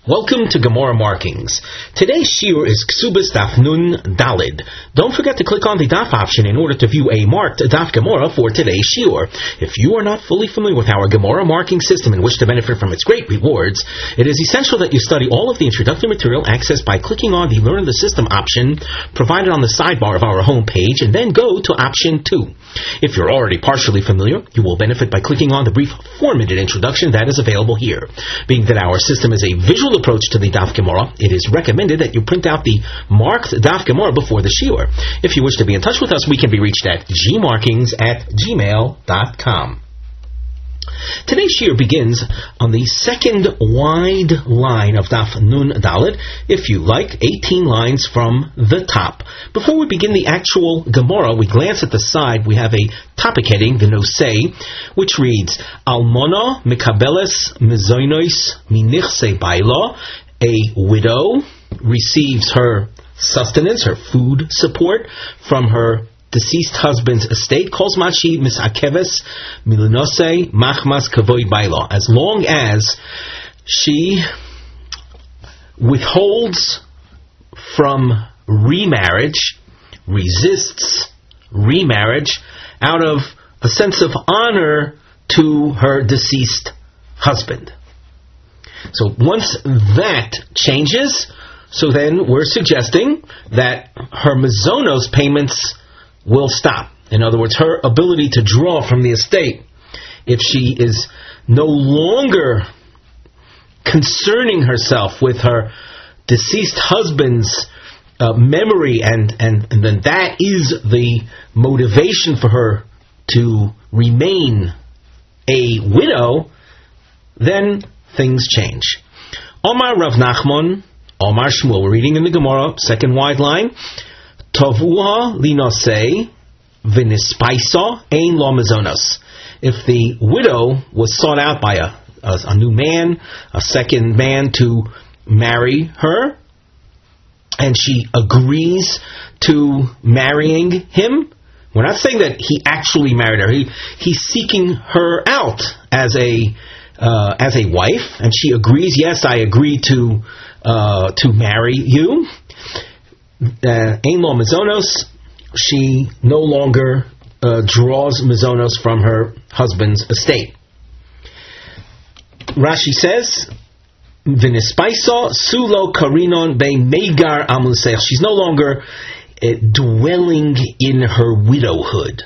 Welcome to Gemara Markings. Today's shiur is Ksubas Daf Nun Dalid. Don't forget to click on the Daf option in order to view a marked Daf Gemara for today's shiur. If you are not fully familiar with our Gemara marking system and wish to benefit from its great rewards, it is essential that you study all of the introductory material accessed by clicking on the Learn the System option provided on the sidebar of our home page and then go to option 2. If you're already partially familiar, you will benefit by clicking on the brief 4-minute introduction that is available here. Being that our system is a visual approach to the Daf Gemara, it is recommended that you print out the marked Daf Gemara before the shiur. If you wish to be in touch with us, we can be reached at gmarkings@gmail.com. Today's shiur begins on the second wide line of Daf Nun Dalet, if you like, 18 lines from the top. Before we begin the actual Gemara, we glance at the side. We have a topic heading, the Nosei, which reads, Almona mekabeles mezoinois minichse baila. A widow receives her sustenance, her food support, from her deceased husband's estate, calls machi misakeves milinose machmas kavoid baila, as long as she withholds from remarriage, resists remarriage out of a sense of honor to her deceased husband. So once that changes, so then we're suggesting that her mazonos payments will stop. In other words, her ability to draw from the estate, if she is no longer concerning herself with her deceased husband's memory, and then that is the motivation for her to remain a widow, then things change. Omar Rav Nachman, Omar Shmuel, we're reading in the Gemara, second wide line, Tovuha linosei v'nispaisa ein lo mazonos. If the widow was sought out by a new man, a second man to marry her, and she agrees to marrying him, we're not saying that he actually married her. He's seeking her out as a wife, and she agrees. Yes, I agree to marry you. Ein lo mazonos. She no longer draws mazonos from her husband's estate. Rashi says, "V'nispaisa sulo karinon be megar amuseich." She's no longer dwelling in her widowhood.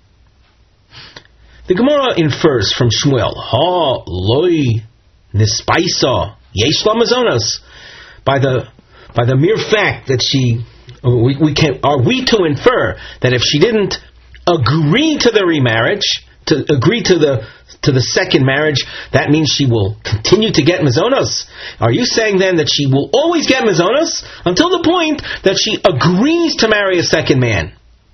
The Gemara infers from Shmuel, "Ha loi nispaisa yesh la mazonos." By the mere fact that are we to infer that if she didn't agree to the remarriage, to agree to the second marriage, that means she will continue to get mazonos? Are you saying then that she will always get mazonos until the point that she agrees to marry a second man?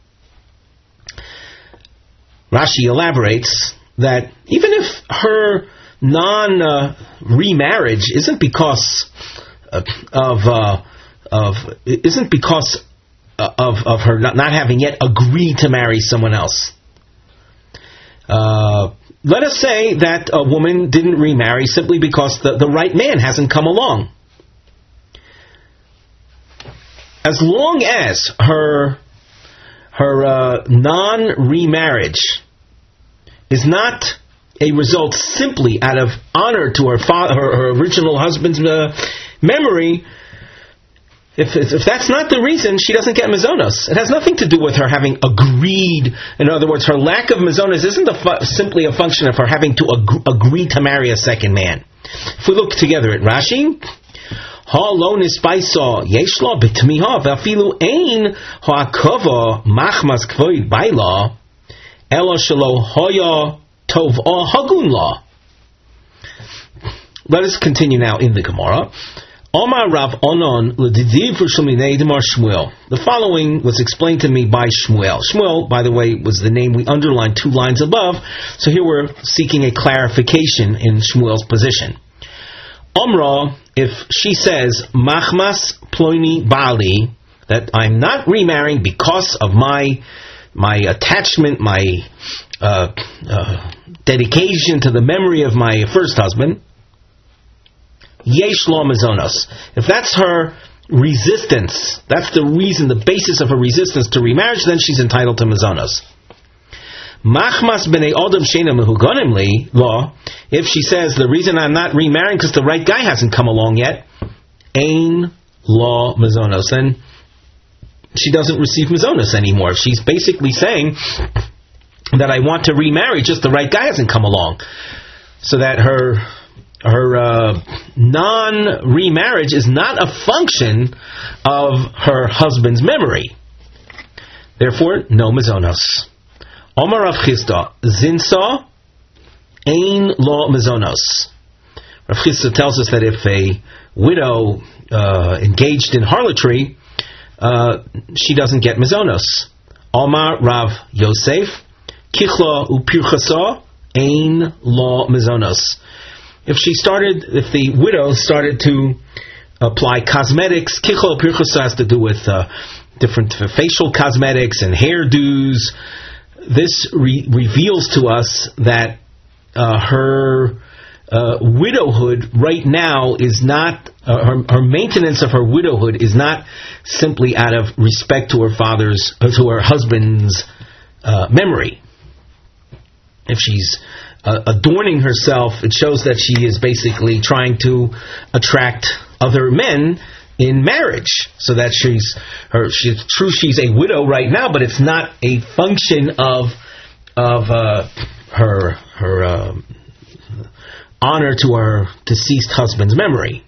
Rashi elaborates that even if her non-remarriage isn't because of her not having yet agreed to marry someone else. Let us say that a woman didn't remarry simply because the right man hasn't come along. As long as her non-remarriage is not a result simply out of honor to her original husband's memory, if that's not the reason, she doesn't get mazonos. It has nothing to do with her having agreed. In other words, her lack of mazonos isn't simply a function of her having to agree to marry a second man. If we look together at Rashi, Ha lo nispaisa yesh la b'tmiha v'afilu ein ha'akava machmas kvoid baila ela shelo haya tov'a hagun la. Let us continue now in the Gemara. Omar Rav Onon l'didiv v'shulminei demar Shmuel. The following was explained to me by Shmuel. Shmuel, by the way, was the name we underlined 2 lines above, so here we're seeking a clarification in Shmuel's position. Omra, if she says, Machmas ploini bali, that I'm not remarrying because of my attachment, my dedication to the memory of my first husband, yesh lo mazonos. If that's her resistance, that's the reason, the basis of her resistance to remarriage, then she's entitled to mazonos. Machmas b'nei odom sheina mehuganim li law. If she says the reason I'm not remarrying because the right guy hasn't come along yet, ein law mazonos, then she doesn't receive mazonos anymore. She's basically saying that I want to remarry, just the right guy hasn't come along, so that her non-remarriage is not a function of her husband's memory. Therefore, no mazonos. Omar Rav Chisda, zinsa ein lo mazonos. Rav Chisda tells us that if a widow engaged in harlotry, she doesn't get mazonos. Omar Rav Yosef, kichla upirchasa ein lo mazonos. If the widow started to apply cosmetics, kichla upirchasa has to do with different facial cosmetics and hairdos. This reveals to us that her widowhood right now is not, her maintenance of her widowhood is not simply out of respect to her husband's memory. If she's adorning herself, it shows that she is basically trying to attract other men in marriage, so that she's a widow right now, but it's not a function of her honor to her deceased husband's memory.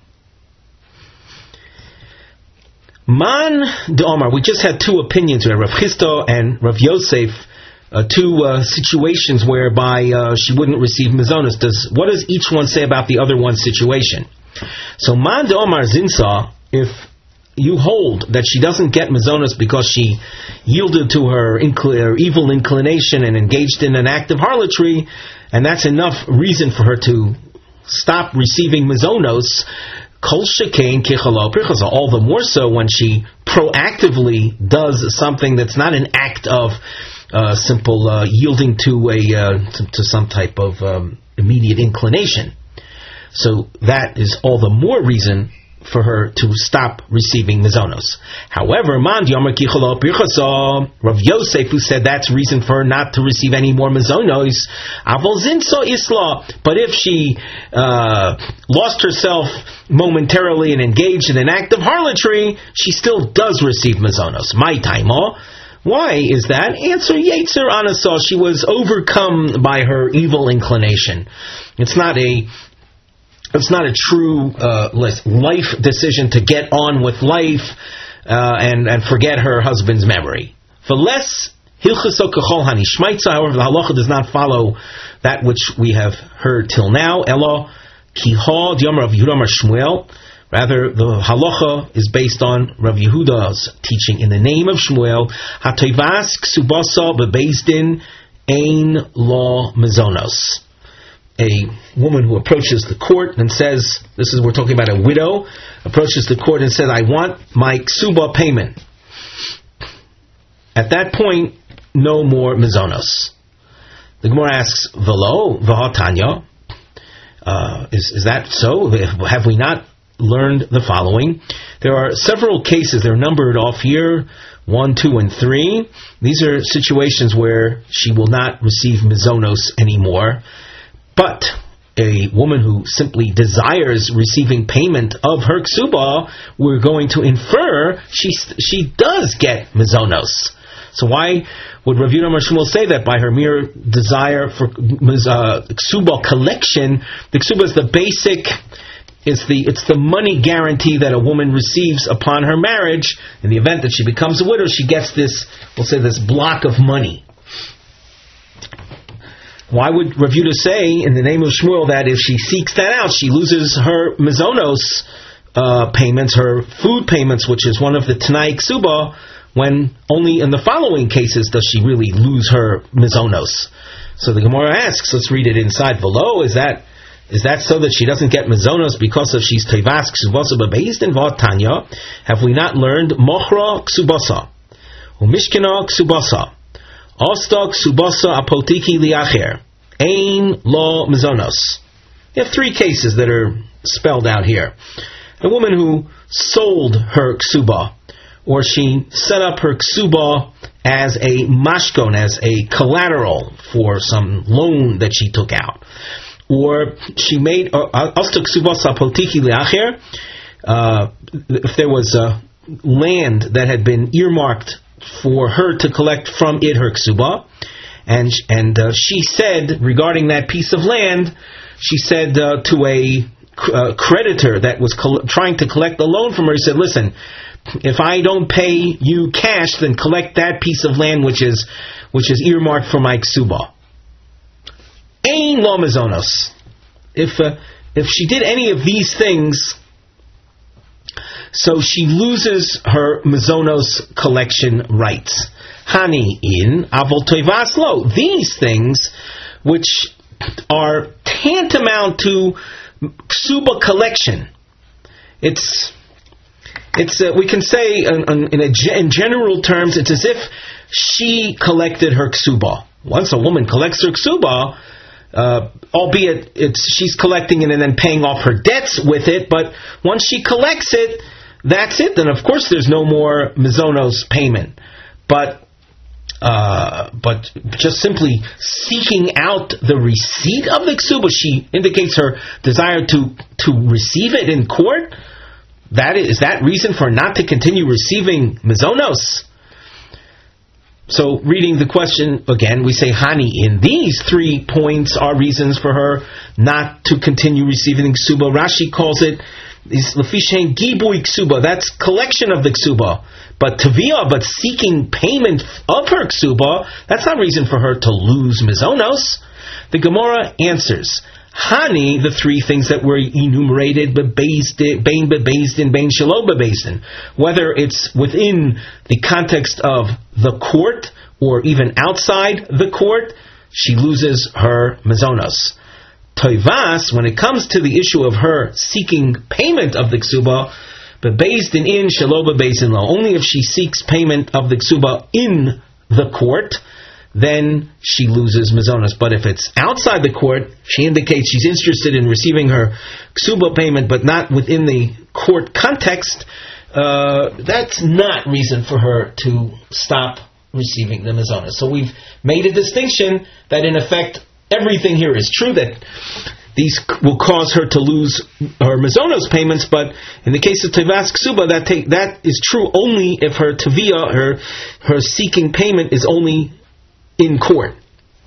Man d'Omar, we just had two opinions here, Rav Chisda and Rav Yosef, two situations whereby she wouldn't receive mazonos. What does each one say about the other one's situation? So Man d'Omar zinsa, if you hold that she doesn't get mazonos because she yielded to her evil inclination and engaged in an act of harlotry, and that's enough reason for her to stop receiving mazonos, kol shekain kichalo pirchasa, all the more so when she proactively does something that's not an act of simple yielding to some type of immediate inclination. So that is all the more reason for her to stop receiving mazonos. However, Rav Yosef, who said that's reason for her not to receive any more mazonos, but if she lost herself momentarily and engaged in an act of harlotry, she still does receive mazonos. My taimo. Why is that? Answer, Yetzer Anasah, she was overcome by her evil inclination. It's not a true life decision to get on with life and forget her husband's memory. However, the halacha does not follow that which we have heard till now. Rather, the halacha is based on Rav Yehuda's teaching in the name of Shmuel. Hatoivas ksubasa bebezdin ein lo mazonos. A woman who approaches the court and says, we're talking about a widow, approaches the court and says, I want my ksuba payment. At that point, no more mazonos. The Gemara asks, Velo, Vahatanya, is that so? Have we not learned the following? There are several cases, they're numbered off here, 1, 2, and 3. These are situations where she will not receive mazonos anymore. But a woman who simply desires receiving payment of her ksuba, we're going to infer she does get mazonos. So why would Rav Yehuda Shmuel say that by her mere desire for ksuba collection? The ksuba is the basic. It's the money guarantee that a woman receives upon her marriage. In the event that she becomes a widow, she gets this, we'll say, this block of money. Why would Rav Yehuda say in the name of Shmuel that if she seeks that out, she loses her mazonos payments, her food payments, which is one of the Tanai Ksuba, when only in the following cases does she really lose her mazonos? So the Gemara asks, let's read it inside below, is that so that she doesn't get mazonos because of she's teivas ksubasa bebeis in Vatanya? Have we not learned mochra ksubasa, umishkina ksubasa, Osta ksubasa apotiki liacher, ein lo mazonos? You have 3 cases that are spelled out here. A woman who sold her ksuba, or she set up her ksuba as a mashkon, as a collateral for some loan that she took out. Or she made if there was land that had been earmarked for her to collect from it her ksuba, and she said regarding that piece of land, she said to a creditor that was trying to collect the loan from her, he said, listen, if I don't pay you cash, then collect that piece of land which is earmarked for my ksuba. Ein lo mazonos. If she did any of these things, so she loses her mazonos collection rights. Hani in avol toivas lo. These things, which are tantamount to ksuba collection, it's we can say in general terms, it's as if she collected her ksuba. Once a woman collects her ksuba, albeit she's collecting it and then paying off her debts with it, but once she collects it, that's it. Then of course there's no more mazonos payment. But just simply seeking out the receipt of the ksuba, she indicates her desire to receive it in court. Is that reason for not to continue receiving mazonos? So, reading the question again, we say, Hani, in these 3 points are reasons for her not to continue receiving ksuba. Rashi calls it, is lefishen gibui ksuba, that's collection of the ksuba. But taviyah, but seeking payment of her ksuba, that's not reason for her to lose mazonos. The Gemara answers, Hani, the 3 things that were enumerated, bein bebezdin, bein shelo bebezdin, whether it's within the context of the court or even outside the court, she loses her mazonos. Toivas, when it comes to the issue of her seeking payment of the ksuba, bebezdin in shelo bebezdin lo, only if she seeks payment of the ksuba in the court, then she loses mazonos. But if it's outside the court, she indicates she's interested in receiving her ksuba payment, but not within the court context, that's not reason for her to stop receiving the mazonos. So we've made a distinction that in effect everything here is true, that these will cause her to lose her mazonos payments, but in the case of tevas ksuba, that is true only if her taviyah, her seeking payment, is only in court.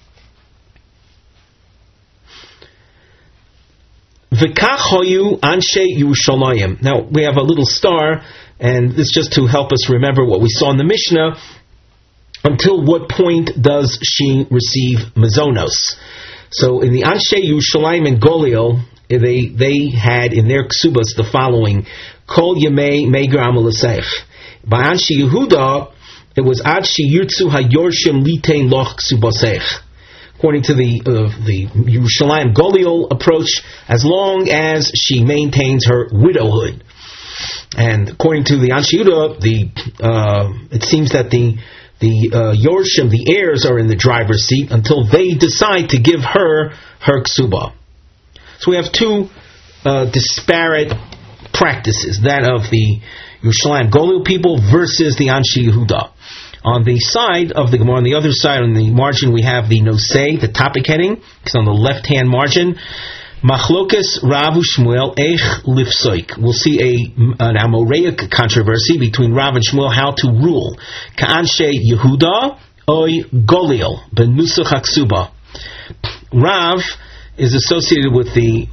V'kach hoyu anshe Yerushalayim. Now we have a little star, and this just to help us remember what we saw in the Mishnah. Until what point does she receive mazonos? So in the Anshe Yerushalayim and Goliel, they had in their ksubas the following: Kol Yemei Meger Amalasech. By Anshe Yehuda, it was Ad Sheyirtzu Hayorshim Litein Loch Ksubasech. According to the Yerushalayim Goliel approach, as long as she maintains her widowhood. And according to the Anshe Yehuda, it seems that the Yorshim, the heirs, are in the driver's seat until they decide to give her ksuba. So we have 2 disparate practices, that of the Yerushalayim Goliel people versus the Anshe Yehuda. On the side of the Gemara, on the other side, on the margin, we have the Nosei, the topic heading. It's on the left-hand margin. Machlokes Rav Shmuel Eich Lifsoik. We'll see an Amoreic controversy between Rav and Shmuel how to rule. Ka'anshe Yehuda Oy Goliel Ben Nusach Haksuba. Rav is associated with the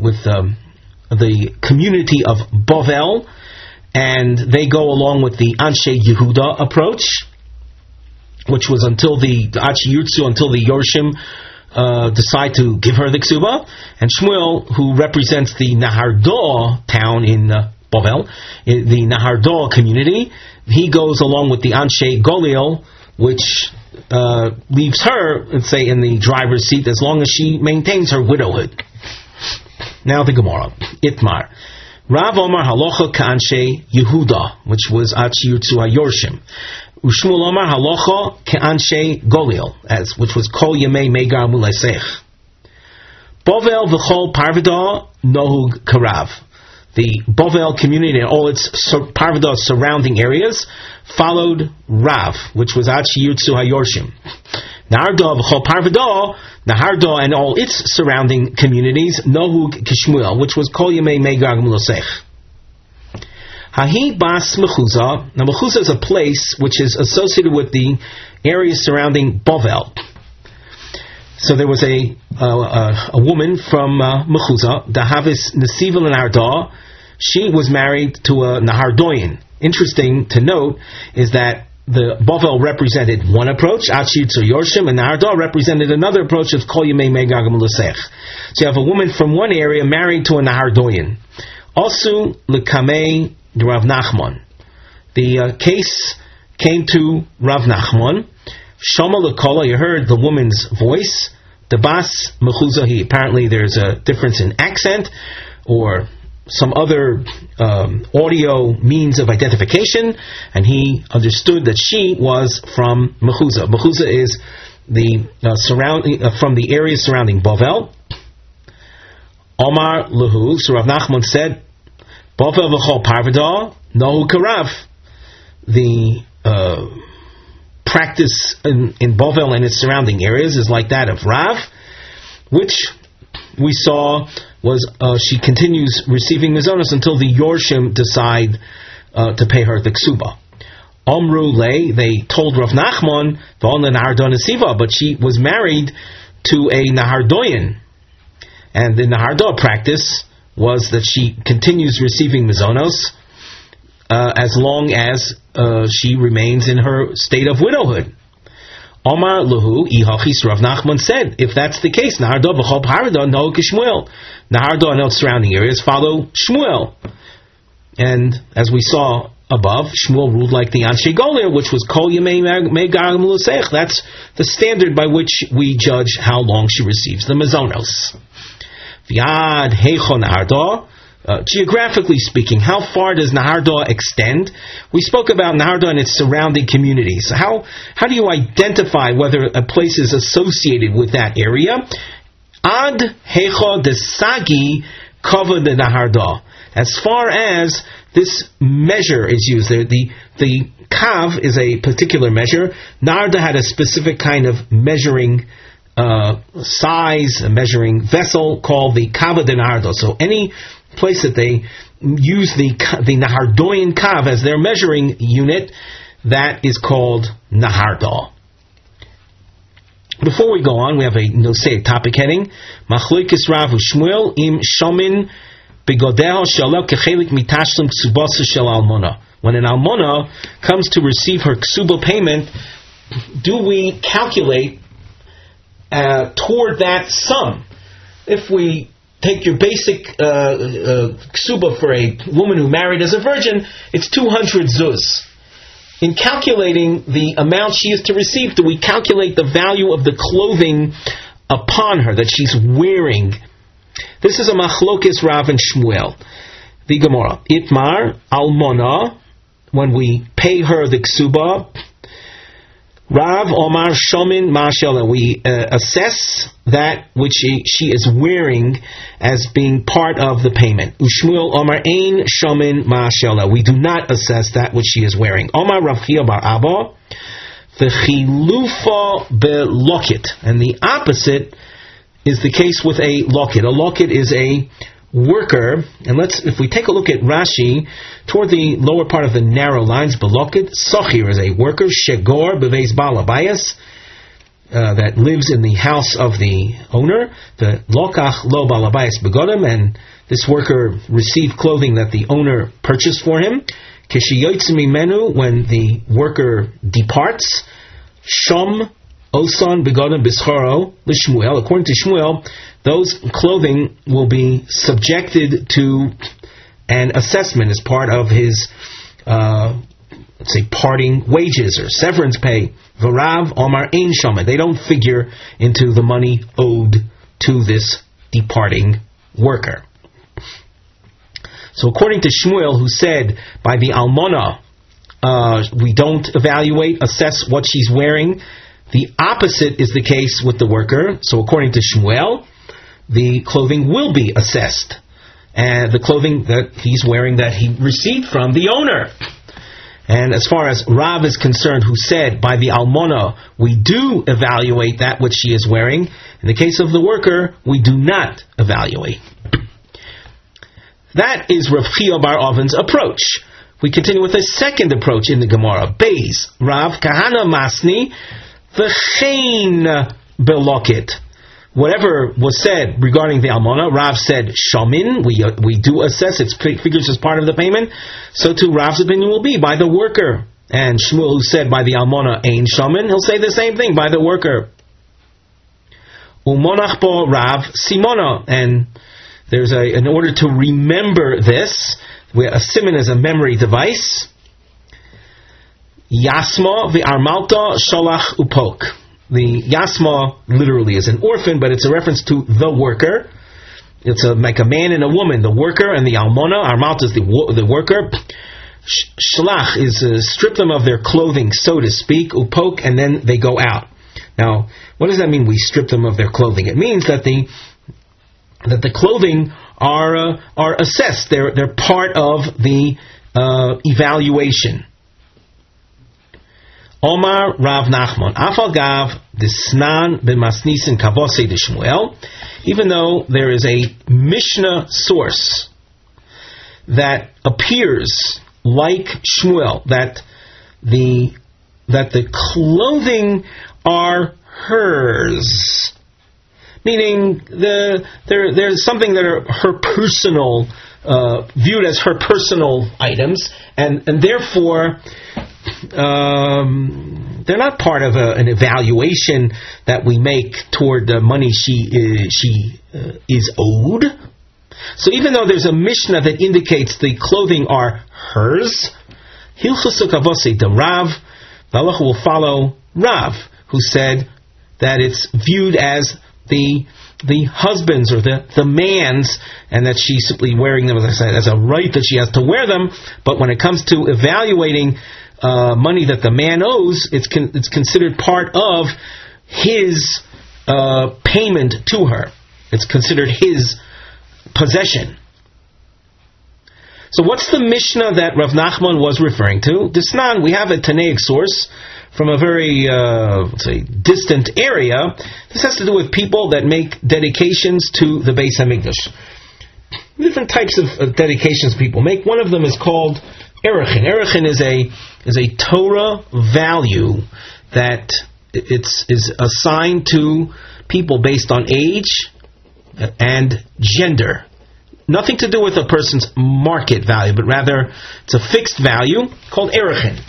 community of Bovel, and they go along with the Anshe Yehuda approach, which was until the Anshe Yurtzu, until the Yorshim decide to give her the ksuba. And Shmuel, who represents the Nahardo town in Bovel, the Nahardo community, he goes along with the Anshe Goliel, which leaves her, let's say, in the driver's seat as long as she maintains her widowhood. Now the Gemara. Itmar. Rav Omar Halacha Ka'anshe Yehuda, which was Anshe Yurtzu HaYorshim. Ushmuel Omar Halacha Ka'anshe Goliel, which was Kol Yemei Megar Mulesech. Bovel v'chol parvada nohug karav. The Bovel community and all its parvada surrounding areas followed Rav, which was Ad Sheyutzu HaYorshim. Naharda v'chol parvada, Naharda and all its surrounding communities, nohug kishmuel, which was Kol Yemei Megag Mulosech. Hahi Bas Mechuzah. Now Mechuzah is a place which is associated with the areas surrounding Bovel. So there was a woman from Mechuzah, Dahavis Nesivil and Arda. She was married to a Nahardoyan. Interesting to note is that the Bovel represented one approach, Achitzu Yorshim, and Naharda represented another approach of Kol Yemei Megag Mulosech. So you have a woman from one area married to a Nahardoyan. Also, Lekamei Rav Nachman. The case came to Rav Nachman. Shoma Lekola, you heard the woman's voice. The Bas Mechuzahi. Apparently there's a difference in accent or some other audio means of identification, and he understood that she was from Mechuzah. Mechuzah is the from the area surrounding Bovel. Omar Lehu, so Rav Nachman said, Bovel v'chol parvada nohu karav. The practice in Bovel and its surrounding areas is like that of Rav, which we saw was she continues receiving mizonos until the Yorshim decide to pay her the ksuba. Omru lei, they told Rav Nachman, but she was married to a Nahardoyan, and the Nahardo practice was that she continues receiving mizonos as long as she remains in her state of widowhood. Omar Luhu Ihachis, Rav Nachman said, if that's the case, Nahardo v'chol parvada no kishmuel. Nahardo and its surrounding areas follow Shmuel. And as we saw above, Shmuel ruled like the Anshe Goler, which was Kol Yemei Megag Mulosech. That's the standard by which we judge how long she receives the mazonos. V'yad heicho Nahardo. Geographically speaking, how far does Naharda extend? We spoke about Naharda and its surrounding communities. How do you identify whether a place is associated with that area? Ad hecha de sagi kava de Naharda. As far as this measure is used, the kav is a particular measure. Naharda had a specific kind of measuring size, a measuring vessel called the kava de Naharda. So any place that they use the Nahardoyan kav as their measuring unit, that is called Naharda. Before we go on, we have a topic heading: Machlokes Rav u'Shmuel im shomin begodeho shelo kechelik mitashlim ksubasa shel almona. When an almona comes to receive her ksuba payment, do we calculate toward that sum? If we take your basic ksuba for a woman who married as a virgin, it's 200 zuz. In calculating the amount she is to receive, do we calculate the value of the clothing upon her that she's wearing? This is a machlokes Rav and Shmuel. The Gemara, Itmar almona, when we pay her the ksuba, Rav Omar Shomin Mashela, we assess that which she is wearing as being part of the payment. Ushmuel Omar Ein Shomin Mashela, we do not assess that which she is wearing. Omar Rav Chia Bar Abba, the Chilufa Belokit, and the opposite is the case with a lokit. A lokit is a worker, and if we take a look at Rashi, toward the lower part of the narrow lines, belokit, sochir is a worker, shegor beveis balabayas, that lives in the house of the owner, the lokach lo balabayas begodim, and this worker received clothing that the owner purchased for him. Kishiyotzim mimenu, when the worker departs, shom osan begodim bischaro l'shmuel, according to Shmuel, those clothing will be subjected to an assessment as part of his, let's say, parting wages or severance pay. V'rav Omar Ein Shama. They don't figure into the money owed to this departing worker. So according to Shmuel, who said by the almona, we don't assess what she's wearing, the opposite is the case with the worker. So according to Shmuel, the clothing will be assessed. And the clothing that he's wearing that he received from the owner. And as far as Rav is concerned, who said, by the almona, we do evaluate that which she is wearing. In the case of the worker, we do not evaluate. That is Rav Chia bar Oven's approach. We continue with a second approach in the Gemara. Beis, Rav Kahana Masni, V'chein Belokit. Whatever was said regarding the almona, Rav said shamin. We do assess its figures as part of the payment. So too, Rav's opinion will be by the worker. And Shmuel, who said by the almona ein shamin, he'll say the same thing by the worker. Umonach bo Rav simona, and there's in order to remember this, where a simon is a memory device. Yasma v'armalta sholach upok. The Yasma literally is an orphan, but it's a reference to the worker. It's like a man and a woman, the worker, and the almona. Armalta is the worker. Shlach is strip them of their clothing, so to speak, upok, and then they go out. Now, what does that mean? We strip them of their clothing. It means that the clothing are assessed. They're part of the evaluation. Omar Rav Nachman, Afal Gav Disnan b'Masnisin Kavosei de Shmuel. Even though there is a Mishnah source that appears like Shmuel, that the clothing are hers, meaning there's something that are her personal, viewed as her personal items, and therefore. They're not part of an evaluation that we make toward the money she is owed. So even though there's a Mishnah that indicates the clothing are hers, Hilchos Kavosei de Rav, the halacha will follow Rav, who said that it's viewed as the husband's or the man's, and that she's simply wearing them, as I said, as a right that she has to wear them. But when it comes to evaluating money that the man owes, it's considered part of his payment to her. It's considered his possession. So what's the Mishnah that Rav Nachman was referring to? Disnan, we have a Tanaic source from a very distant area. This has to do with people that make dedications to the Beis HaMikdash. Different types of dedications people make. One of them is called Erechin. Erechin is a Torah value that is assigned to people based on age and gender. Nothing to do with a person's market value, but rather it's a fixed value called Erechin.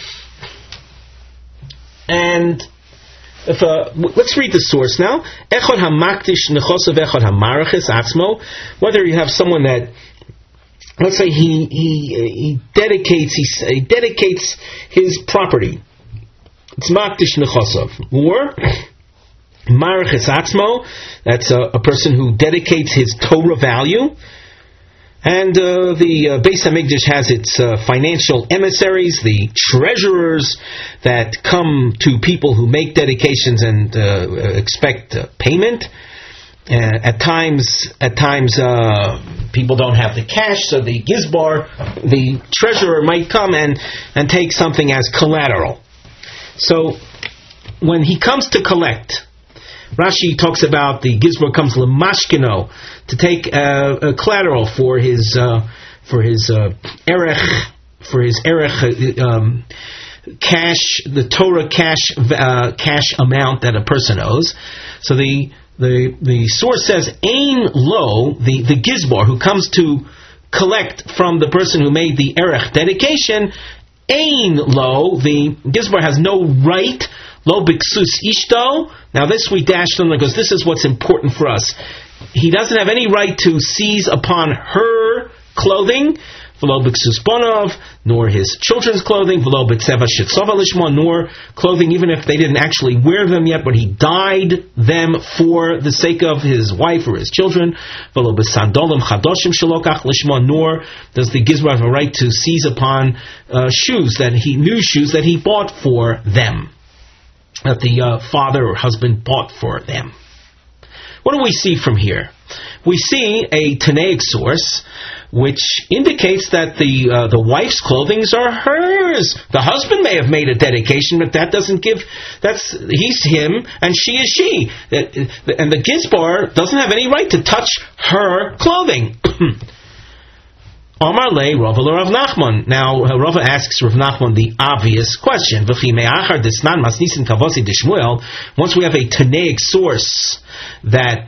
And let's read the source now. Echad hamakdish nechosav echad hamaraches atzmo. Whether you have someone that, let's say he dedicates his property. It's makdish nechosav. Or maraches atzmo. That's a person who dedicates his Torah value. And the Beis HaMikdash has its financial emissaries, the treasurers that come to people who make dedications and expect payment. At times, people don't have the cash, so the gizbar, the treasurer, might come and take something as collateral. So when he comes to collect, Rashi talks about the gizbar comes lemashkino to take a collateral for his erech cash, the Torah cash amount that a person owes. So the source says ein lo, the gizbar who comes to collect from the person who made the erech dedication, ein lo, the gizbar has no right. Lo biksus ishto. Now this we dashed on because this is what's important for us. He doesn't have any right to seize upon her clothing, v'lo biksus bonov, nor his children's clothing, v'lo bitseva shitzova lishma, nor clothing even if they didn't actually wear them yet, but he dyed them for the sake of his wife or his children, v'lo b'sandolim chadoshim shalokach lishma, nor does the gizbar have a right to seize upon new shoes that he bought for them, that the father or husband bought for them. What do we see from here? We see a Tanaic source which indicates that the wife's clothings are hers. The husband may have made a dedication, but that doesn't give. He's him and she is she, and the Gizbar doesn't have any right to touch her clothing. Amar le Rava Rav Nachman. Now Rava asks Rav Nachman the obvious question. Once we have a Tanaic source that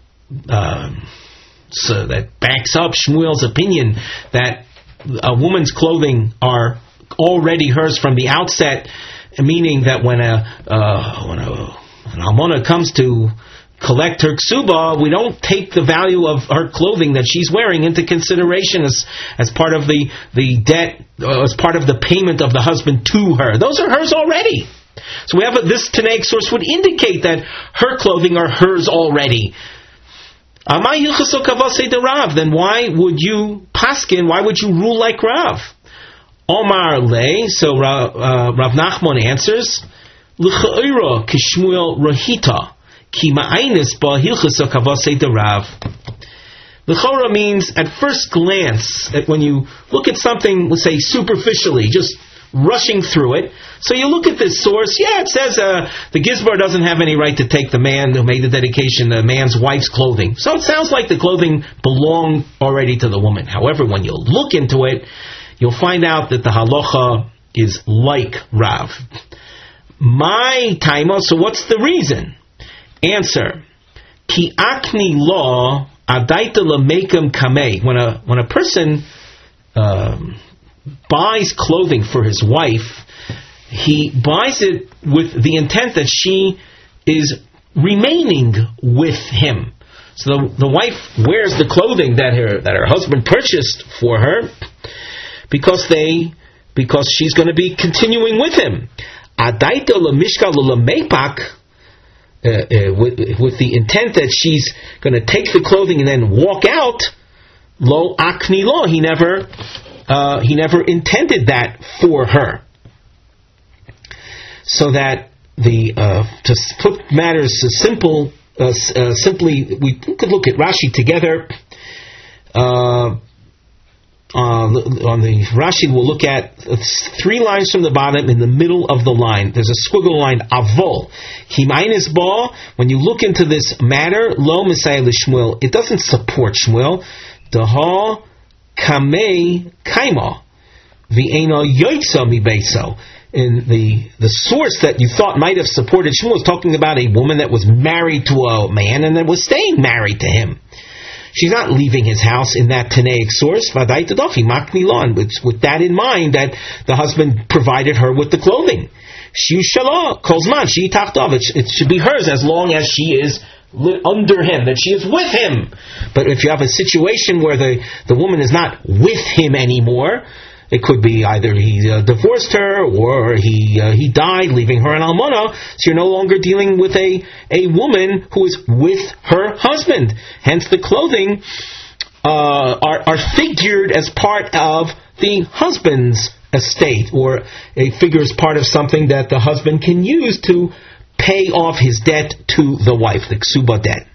backs up Shmuel's opinion that a woman's clothing are already hers from the outset, meaning that when an almona comes to collect her ksuba, we don't take the value of her clothing that she's wearing into consideration as part of the debt, as part of the payment of the husband to her. Those are hers already. So we have this Tanaic source would indicate that her clothing are hers already. Then why would you paskin? Why would you rule like Rav? Omar le. So Rav Nachman answers, L'cha'ira kishmuel rahita ki ma'aynis ba hilchasa kavasei de Rav. L'chora means at first glance, that when you look at something, let's say superficially, just rushing through it. So you look at this source, it says the Gizbar doesn't have any right to take the man who made the dedication, the man's wife's clothing. So it sounds like the clothing belonged already to the woman. However, when you look into it, you'll find out that the halacha is like Rav. My taima, so what's the reason? Answer, ki akni lo adaita lemekam kamei. When a person buys clothing for his wife, he buys it with the intent that she is remaining with him. So the wife wears the clothing that her husband purchased for her because she's going to be continuing with him. Adaita lemishka lemepak, with the intent that she's going to take the clothing and then walk out. Lo akni lo, he never intended that for her. So that to put matters simply, we could look at Rashi together. On the Rashi, we'll look at 3 lines from the bottom. In the middle of the line, there's a squiggle line, avol. Himaynis ba, when you look into this matter, lo Messiah l'Shmuel, it doesn't support Shmuel. Daha kamei kaima, v'eina yoitza mi beiso. In the source that you thought might have supported Shmuel is talking about a woman that was married to a man and that was staying married to him. She's not leaving his house in that Tanaic source. With that in mind, that the husband provided her with the clothing. It should be hers as long as she is under him, that she is with him. But if you have a situation where the woman is not with him anymore, it could be either he divorced her or he died, leaving her an almona. So you're no longer dealing with a woman who is with her husband. Hence, the clothing are figured as part of the husband's estate, or a figure as part of something that the husband can use to pay off his debt to the wife, the ksuba debt.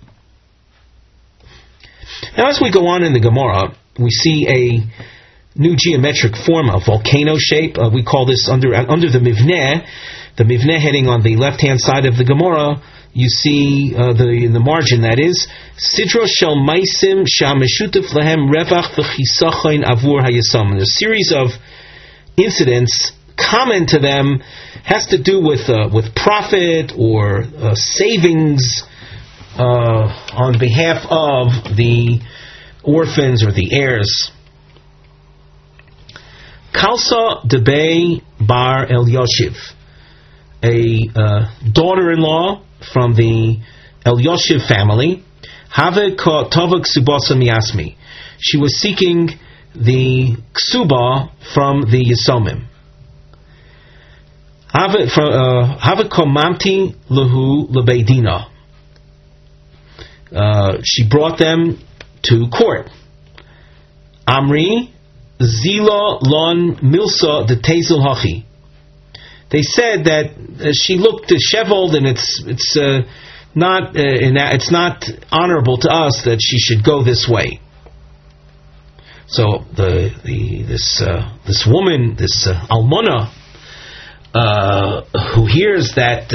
Now, as we go on in the Gemara, we see a new geometric form, a volcano shape. We call this under the Mivneh. The Mivneh heading on the left-hand side of the Gemara, you see in the margin, that is, Sidro Shel Maisim Shameshutef Lahem Revach V'Chisachain Avur Hayasam. A series of incidents common to them has to do with profit or savings on behalf of the orphans or the heirs. Kalsa Debei Bar Elyashiv, a daughter-in-law from the Elyashiv family. Have ka tava ksubasa miasmi. She was seeking the ksuba from the Yisomim. Have komamti lehu lebeidina. She brought them to court. Amri Zila lon milsa de tezel hachi. They said that she looked disheveled and it's not it's not honorable to us that she should go this way. So this woman, this almona, who hears that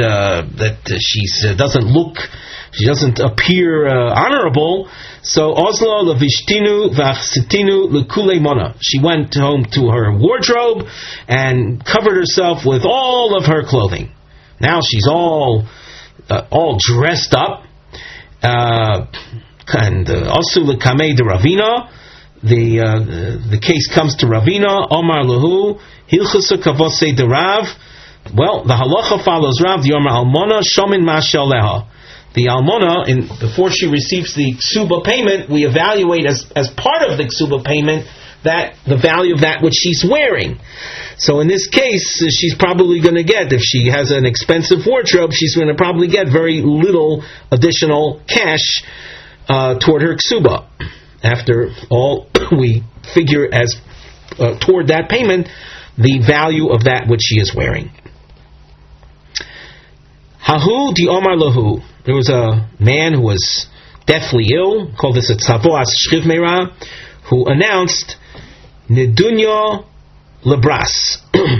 she doesn't appear honorable. So Ozla levishtinu v'achsitinu lekule mona. She went home to her wardrobe and covered herself with all of her clothing. Now she's all dressed up. And also lekamei de Ravina. The case comes to Ravina. Omar lahu hilchusa kavosei de Rav. Well, the halacha follows Rav. The Omar almona shomin mashel leha. The almona, before she receives the ksuba payment, we evaluate as part of the ksuba payment that the value of that which she's wearing. So in this case, she's probably going to get, if she has an expensive wardrobe, she's going to probably get very little additional cash toward her ksuba. After all, we figure as toward that payment the value of that which she is wearing. Hahu di Omar lahu. There was a man who was deathly ill, called this a tzavoas shchivmeira, who announced Nedunya lebras.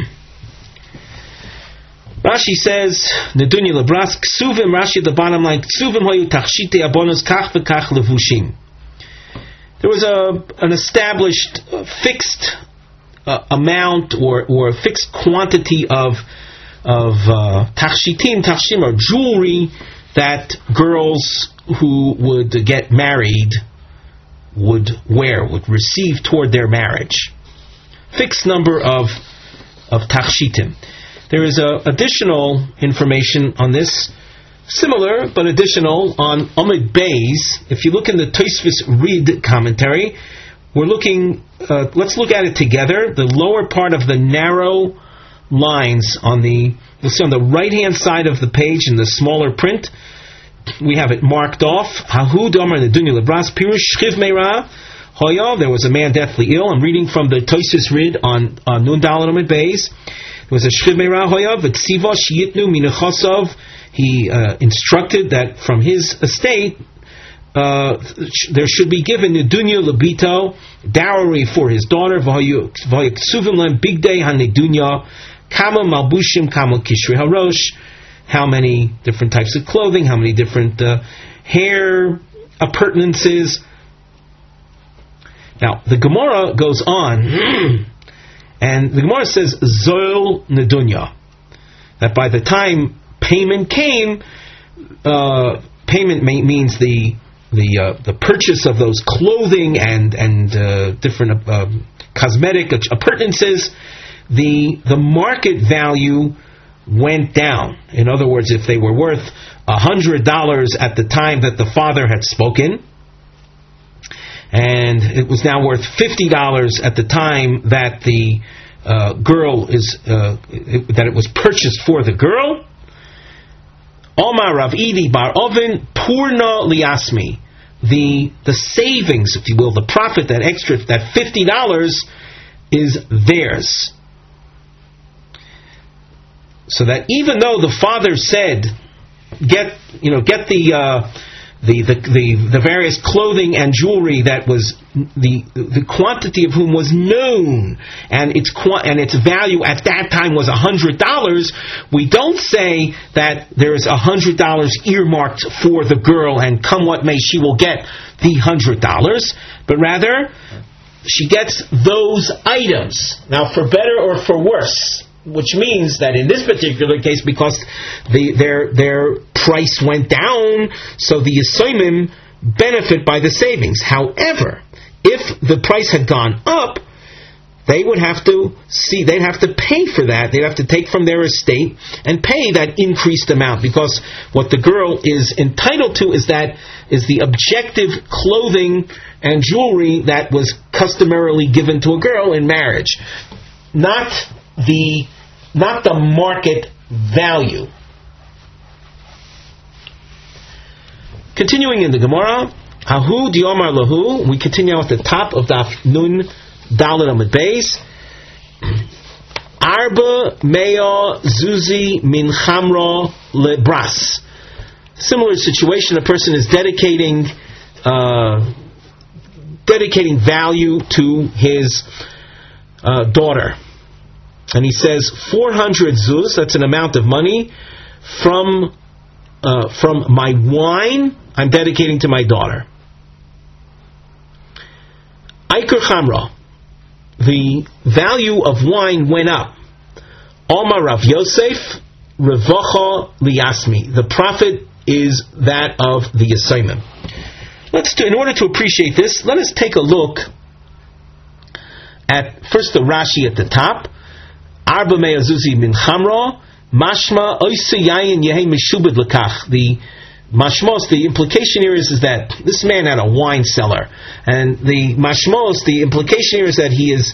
Rashi says Nedunya lebras ksuvim. Rashi at the bottom line ksuvim hoyu tachshite abonos kach v'kach levushim. There was an established fixed amount or fixed quantity of tachshim or jewelry that girls who would get married would receive toward their marriage. Fixed number of tachshitim. There is additional information on this, similar but additional on Amud Beis. If you look in the Tosfos Rid commentary, let's look at it together. The lower part of the narrow lines you'll see on the right hand side of the page in the smaller print, we have it marked off. Hahu Domer Nedunya Lebras Pirush Shchiv Meira Hoya. There was a man deathly ill. I'm reading from the Tosfos Rid on Nun Daled Amud Beis. There was a Shchiv Meira Hoya V'tziva Sheyitnu Minachosov. He instructed that from his estate there should be given Nedunya Lebito, dowry for his daughter. V'hayaksuvim lem big day hanedunya kama malbushim kama kishri harosh. How many different types of clothing? How many different hair appurtenances? Now the Gemara goes on, and the Gemara says Zoil Nedunya, that by the time payment came, payment means the purchase of those clothing and different cosmetic appurtenances. The market value went down. In other words, if they were worth $100 at the time that the father had spoken, and it was now worth $50 at the time that the girl that it was purchased for the girl. Omar Rav Idi Bar Ovin Purna Liasmi. The savings, if you will, the profit, that extra, that $50 is theirs. So that even though the father said, get the various clothing and jewelry that was the quantity of whom was known, and its value at that time was $100, we don't say that there is $100 earmarked for the girl, and come what may, she will get the $100, but rather she gets those items. Now, for better or for worse, which means that in this particular case, because their price went down, so the Yisomim benefit by the savings. However, if the price had gone up, they'd have to pay for that. They'd have to take from their estate and pay that increased amount, because what the girl is entitled to is the objective clothing and jewelry that was customarily given to a girl in marriage, not the market value. Continuing in the Gemara, Hahu Diomar Lahu, we continue at the top of Daf Nun Daled Amud Beis. Arba Mea Zuzi Min Chamra Lebras. Similar situation, a person is dedicating value to his daughter. And he says 400 zuz, that's an amount of money, from my wine I'm dedicating to my daughter. Iker Chamra, the value of wine went up. Omar Rav Yosef, Revacha Liyasmi. The profit is that of the assignment. In order to appreciate this, let us take a look at first the Rashi at the top. Arba me'azuzi min chamra, mashma oisa yayin yehe meshubed lekach. The mashmos, the implication here is that this man had a wine cellar, and the mashmos, the implication here is that he's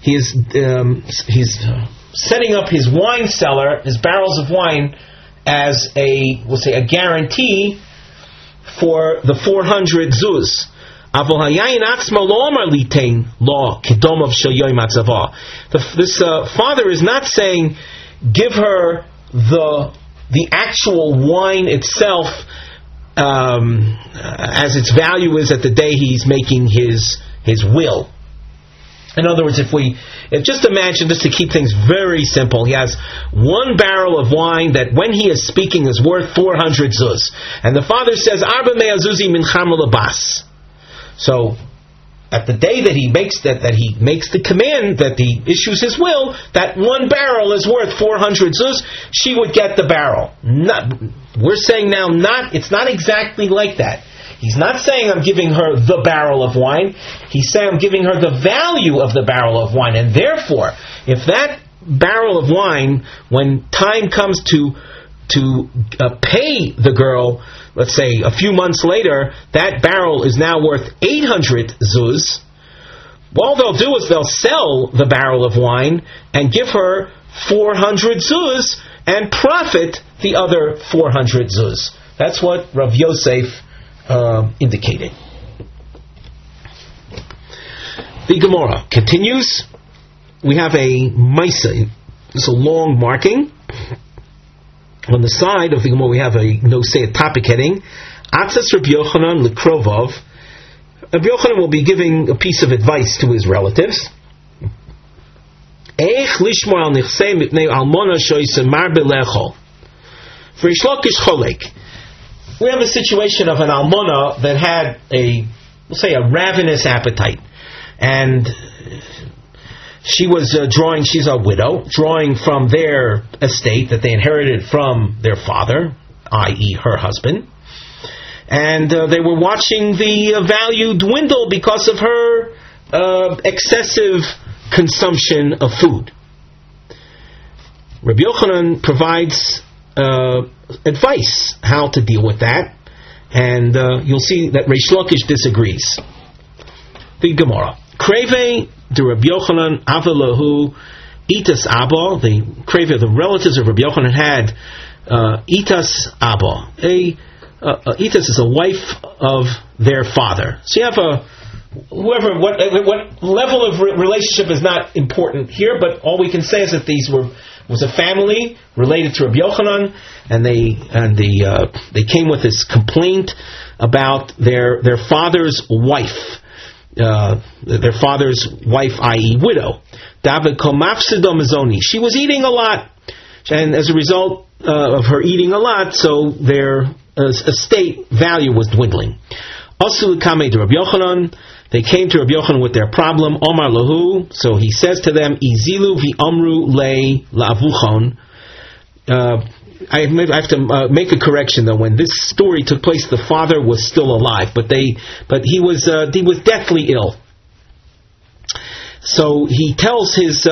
setting up his wine cellar, his barrels of wine, as a guarantee for the 400 zuz. This father is not saying give her the actual wine itself as its value is at the day he's making his will. In other words, if just imagine, just to keep things very simple, he has one barrel of wine that when he is speaking is worth 400 zuz. And the father says, Arba me'azuzi min chamra lebas. So, at the day that he makes the command, that he issues his will, that one barrel is worth 400 zuz, she would get the barrel. We're saying now, it's not exactly like that. He's not saying I'm giving her the barrel of wine. He's saying I'm giving her the value of the barrel of wine. And therefore, if that barrel of wine, when time comes to pay the girl, let's say a few months later, that barrel is now worth 800 zuz, all they'll do is they'll sell the barrel of wine and give her 400 zuz and profit the other 400 zuz. That's what Rav Yosef indicated. The Gemara continues. We have a Maisa. It's a long marking. On the side of the Gemara, we have a topic heading. Atzas Rabbi Yochanan Lekrovov. Rabbi Yochanan will be giving a piece of advice to his relatives. Eich lishmor al nichsei mipnei almona shoyse mar belechol. For Reish Lakish cholek. We have a situation of an almona that had a ravenous appetite, and she was she's a widow, drawing from their estate that they inherited from their father, i.e. her husband, and they were watching the value dwindle because of her excessive consumption of food. Rabbi Yochanan provides advice how to deal with that, and you'll see that Reish Lakish disagrees. The Gemara. Kreve de Rabbi Yochanan avalahu itas abba. The Kreve, the relatives of Rabbi Yochanan, had itas abba. Itas is a wife of their father. So you have what level of relationship is not important here, but all we can say is that was a family related to Rabbi Yochanan, and they came with this complaint about their father's wife, i.e. widow. David komafsido mizoni. She was eating a lot, and as a result of her eating a lot, so their estate value was dwindling. Asu kame to Rabbi Yochanan. They came to Rabbi Yochanan with their problem. Omar lahu. So he says to them, Izilu v'amru le la'avuchon. I have to make a correction though. When this story took place, the father was still alive, but he was deathly ill. So he tells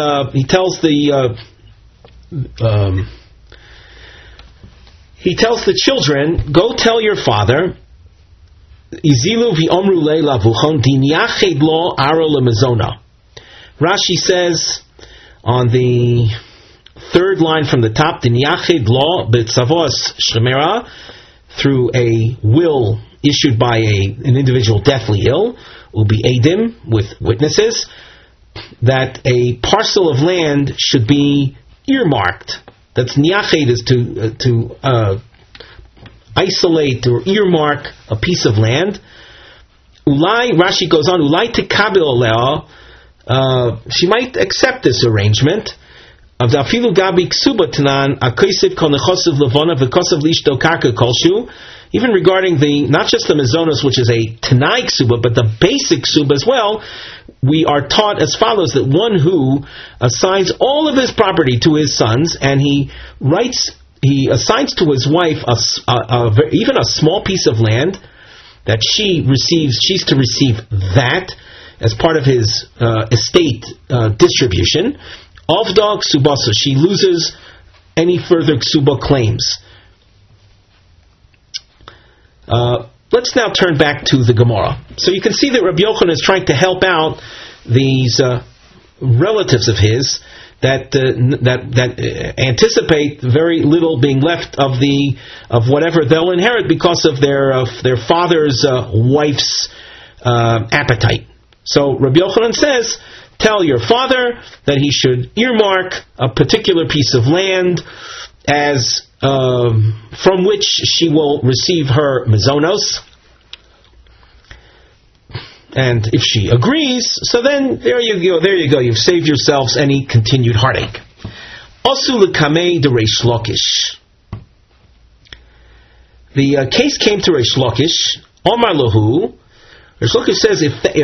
the children, go tell your father. Izilu v'omru le lavuchon dinyached lo aro lemezona. Rashi says on the third line from the top, dinyached lo b'tzavos shemera, through a will issued by an individual deathly ill, will be edim, with witnesses, that a parcel of land should be earmarked. That's niached, is to isolate or earmark a piece of land. Ulai, Rashi goes on, Ulai tekabil aleh, she might accept this arrangement. Of the afilu gabi ksuba tanan akosiv kol nechosiv levona v'kosiv lishto karka kolshu. Even regarding not just the mezonos, which is a tanai ksuba, but the basic ksuba as well, we are taught as follows, that one who assigns all of his property to his sons, and he assigns to his wife even a small piece of land, that she's to receive that as part of his estate distribution. Avda ksubasa, she loses any further ksuba claims. Let's now turn back to the Gemara. So you can see that Rabbi Yochanan is trying to help out these relatives of his that anticipate very little being left of whatever they'll inherit because of their father's wife's appetite. So Rabbi Yochanan says, tell your father that he should earmark a particular piece of land as from which she will receive her mezonos. And if she agrees, so then there you go. You've saved yourselves any continued heartache. Osu l'kamei de Reish Lakish. The case came to Reish Lakish. Omar lahu. Reish Lakish says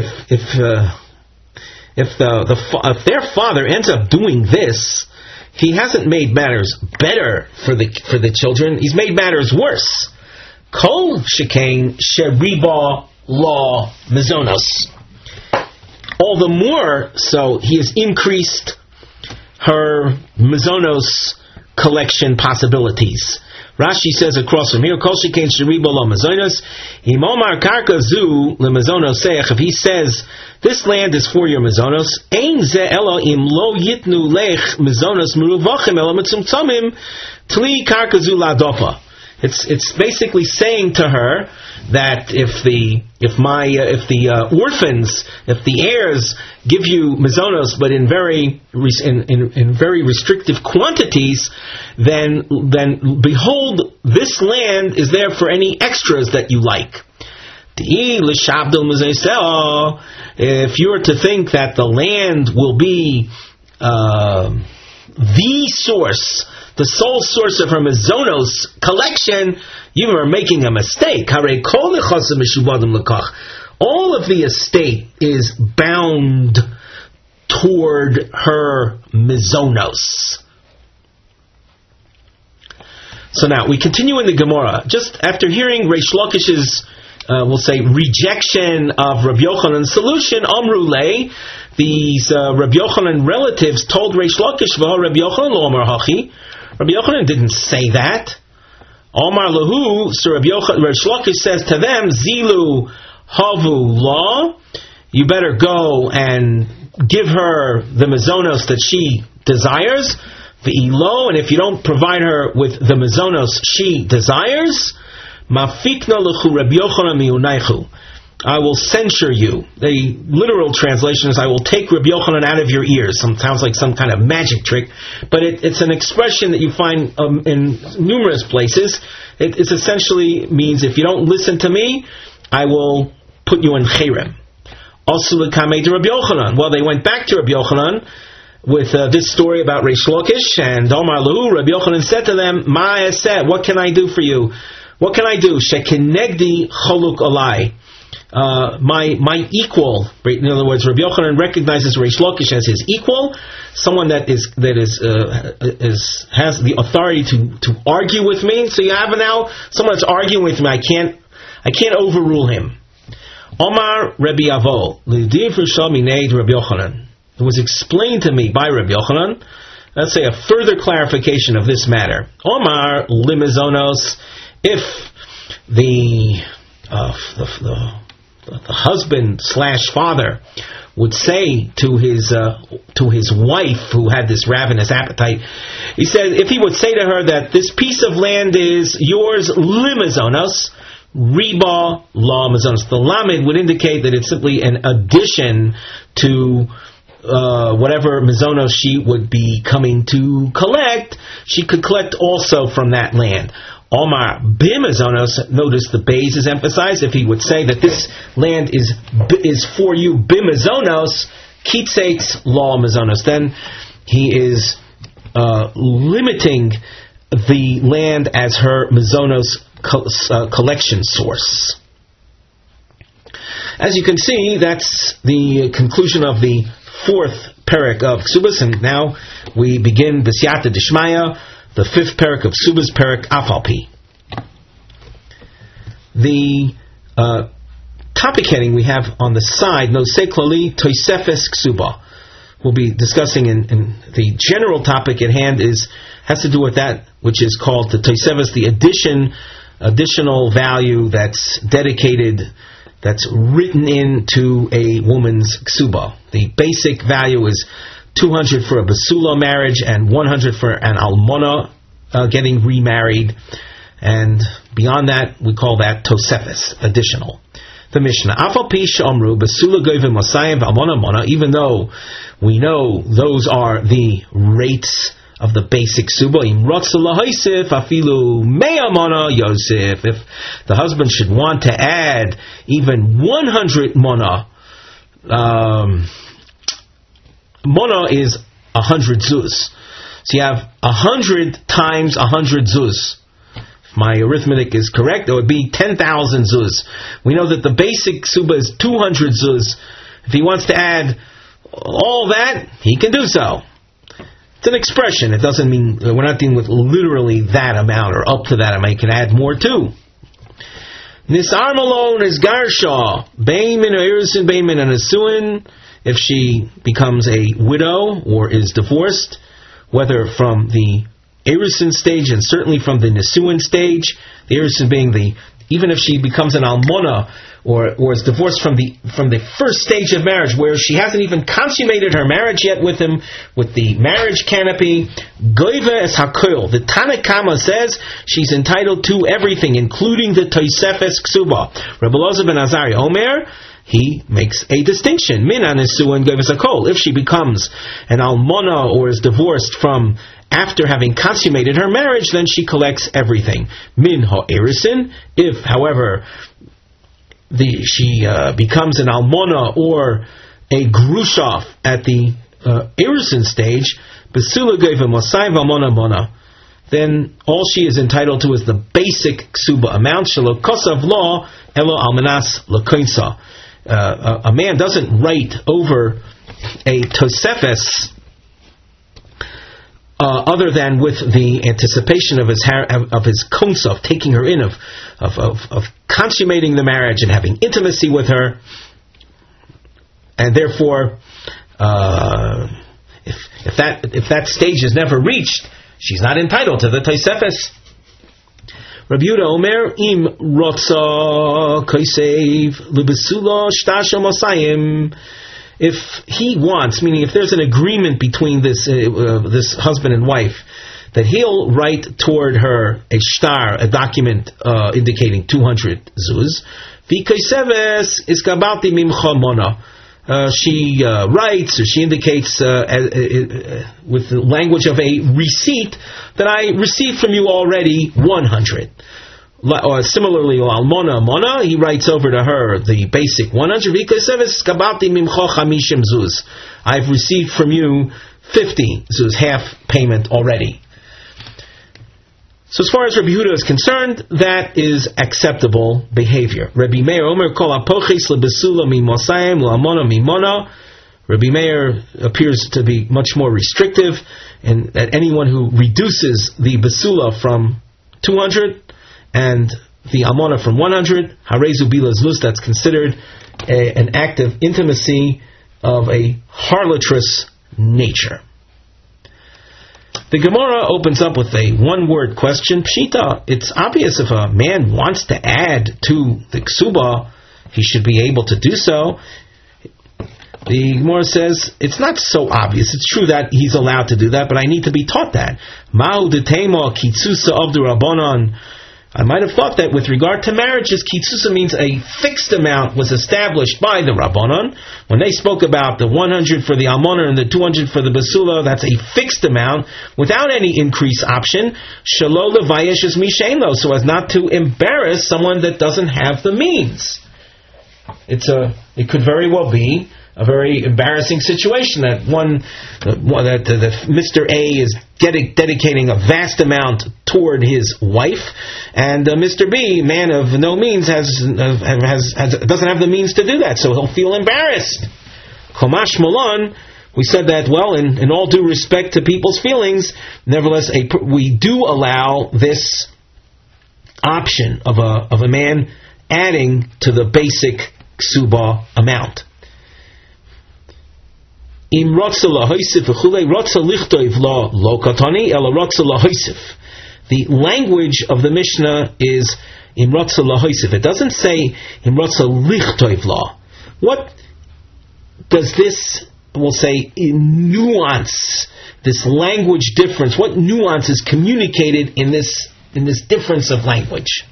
if their father ends up doing this, he hasn't made matters better for the children. He's made matters worse. Kol shekain sheriba law mezonos. All the more so, he has increased her mezonos collection possibilities. Rashi says across from here, Kol shekain sheriba law mezonos. Imomar karka zu lemezonos seich. If he says this land is for your mezonos, ein ze elo im lo yitnu lech mezonos meruvachim elo mitzumtzamim tli karka zu ladofa. It's basically saying to her that if the orphans, if the heirs give you mezonos, but in very restrictive quantities, then behold, this land is there for any extras that you like. If you were to think that the land will be the source, the sole source of her mezonos collection, you are making a mistake. All of the estate is bound toward her mezonos. So now we continue in the Gemara. Just after hearing Reish Lakish's we'll say rejection of Rabbi Yochanan's solution, Amru Lei, these Rabbi Yochanan relatives told Reish Lakish, Rabbi Yochanan lo Amar Hachi. Rabbi Yochanan didn't say that. Amar Lahu, so Reish Lakish says to them, Zilu Havu La, you better go and give her the mezonos that she desires. V'ilo, and if you don't provide her with the mezonos she desires, Mafikna lechu Rabbi Yochanan miunaychu, I will censure you. The literal translation is, I will take Rabbi Yochanan out of your ears. Sounds like some kind of magic trick, but it's an expression that you find in numerous places. It essentially means, if you don't listen to me, I will put you in cherem. Also, l'kamei to Rabbi Yochanan. Well, they went back to Rabbi Yochanan with this story about Reish Lakish, and Omar Lahu, Rabbi Yochanan said to them, Ma eseh, what can I do for you? What can I do? Shekenegdi choluk olai. My equal, in other words, Rabbi Yochanan recognizes Reish Lakish as his equal, someone that has the authority to argue with me. So you have now someone that's arguing with me. I can't overrule him. Omar Rabbi Avo, l'div Rishon minei Rabbi Yochanan. It was explained to me by Rabbi Yochanan. Let's say a further clarification of this matter. Omar limezonos, if the husband / father would say to his wife who had this ravenous appetite, he said, if he would say to her that this piece of land is yours limezonos, riba la mezonos, the lamed would indicate that it's simply an addition to whatever mezonos she would be coming to collect. She could collect also from that land. Omar Bimazonos, notice the Bays is emphasized. If he would say that this land is for you Bimazonos, Kitzeitz law Mazonos, then he is limiting the land as her Mazonos collection source. As you can see, that's the conclusion of the 4th parak of Ksubas, and now we begin the Siyata Dishmaya, the 5th parak of Ksubas, parak Afalpi. The topic heading we have on the side, Nosei Klali Tosefes Ksuba. We'll be discussing in the general topic at hand has to do with that which is called the Tosefes, the additional value that's dedicated, that's written into a woman's ksuba. The basic value is 200 for a basula marriage and 100 for an almona getting remarried. And beyond that, we call that tosefes, additional. The Mishnah, Afal pi sh'amru basula goyvim masayim v'almona mona, even though we know those are the rates of the basic suba, if the husband should want to add even 100 mona, mona is 100 zuz. So you have 100 times 100 zuz. If my arithmetic is correct, it would be 10,000 zuz. We know that the basic suba is 200 zuz. If he wants to add all that, he can do so. It's an expression. It doesn't mean we're not dealing with literally that amount or up to that amount. You can add more too. Nisar Malone is Garsha. Baymin or Irisin Baymin and Asuin. If she becomes a widow or is divorced, whether from the Irisin stage and certainly from the Nisuin stage, the Irisin being even if she becomes an almona or is divorced from the first stage of marriage, where she hasn't even consummated her marriage yet with him, with the marriage canopy, goiva es hakoil. The Tanna Kama says she's entitled to everything, including the Tosefes Ksuba. Rebbe Elazar ben Azariah Omer, he makes a distinction. Min anesuin goiva es hakol. If she becomes an almona or is divorced from after having consummated her marriage, then she collects everything. Min ha'erisin. If, however, she becomes an almona or a grushof at the erisin stage, besula geiva mosai v'almona mona, then all she is entitled to is the basic ksuba amount. Shelo kosav law elo almanas lakoinsa. A man doesn't write over a tosefes other than with the anticipation of his konsa, of taking her in, of consummating the marriage and having intimacy with her, and therefore, if that stage is never reached, she's not entitled to the tosefes. Rabbi Yehuda Omer, im rotza kaisev libesula shtasha masayim. If he wants, meaning if there's an agreement between this husband and wife, that he'll write toward her a shtar, a document indicating 200 zuz, v'kaiseves iskabalti mimcha mona. She writes, or she indicates with the language of a receipt, that I received from you already 100. Or similarly, almona mona, he writes over to her the basic 100. I've received from you 50 zuz, half payment already. So as far as Rabbi Yehuda is concerned, that is acceptable behavior. Rabbi Meir Omer kol apochis lebesula mimosayim l'almona mimona. Rabbi Meir appears to be much more restrictive, and that anyone who reduces the besula from 200 and the almona from 100, harezu bila zlus, that's considered an act of intimacy of a harlotrous nature. The Gemara opens up with a one-word question. Pshita, it's obvious if a man wants to add to the ksuba, he should be able to do so. The Gemara says, it's not so obvious. It's true that he's allowed to do that, but I need to be taught that. Ma'u detema kitzusa avdu rabbanon. I might have thought that with regard to marriages, kitzusa means a fixed amount was established by the Rabbanon. When they spoke about the 100 for the almana and the 200 for the basula, that's a fixed amount without any increase option. Shelo levayesh es misheino, so as not to embarrass someone that doesn't have the means. It could very well be a very embarrassing situation that Mr. A is dedicating a vast amount toward his wife, and Mr. B, man of no means, doesn't have the means to do that, so he'll feel embarrassed. Chomash Malon, we said that, well, in all due respect to people's feelings, nevertheless, we do allow this option of a man adding to the basic ksuba amount. The language of the Mishnah is im rotza lahoisif. It doesn't say im rotza lichtoiv la. What does this, we'll say, nuance, this language difference, what nuance is communicated in this difference of language?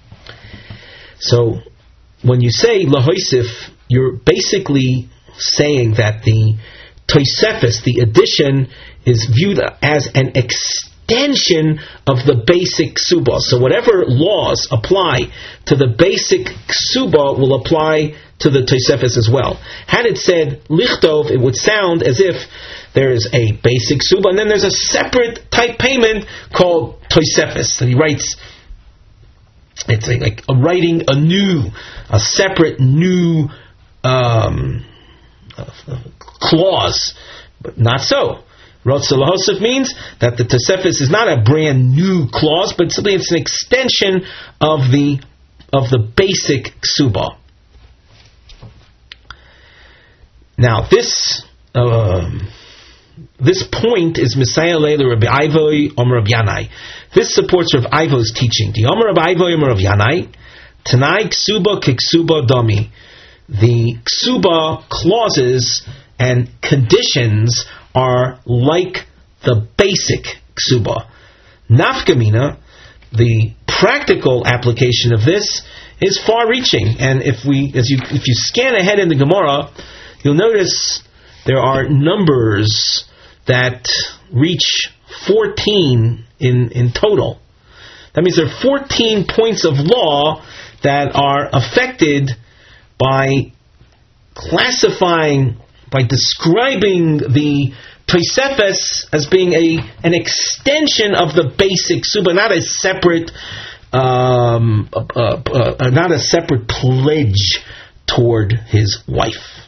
So, when you say lahoisif, you're basically saying that the Tosefes, the addition, is viewed as an extension of the basic ksuba. So whatever laws apply to the basic ksuba will apply to the Tosefes as well. Had it said lichtov, it would sound as if there is a basic ksuba and then there's a separate type payment called Tosefes. And he writes, it's like writing a separate new clause, but not so. Rotza lahosef means that the Tosefes is not a brand new clause, but simply it's an extension of the basic ksuba. Now this point is Messiah Leila Rabbi Ivoi Omer Rabbi Yanai. This supports Rabbi Ivo's teaching. The Omer Rabbi Ivoi Omer Rabbi Yanai, Tanai ksuba kiksuba domi. The ksuba clauses and conditions are like the basic ksuba. Nafkamina, the practical application of this, is far-reaching. And if you scan ahead in the Gemara, you'll notice there are numbers that reach 14 in total. That means there are 14 points of law that are affected by classifying, by describing the Tosefes as being an extension of the basic ksuba, not a separate pledge toward his wife.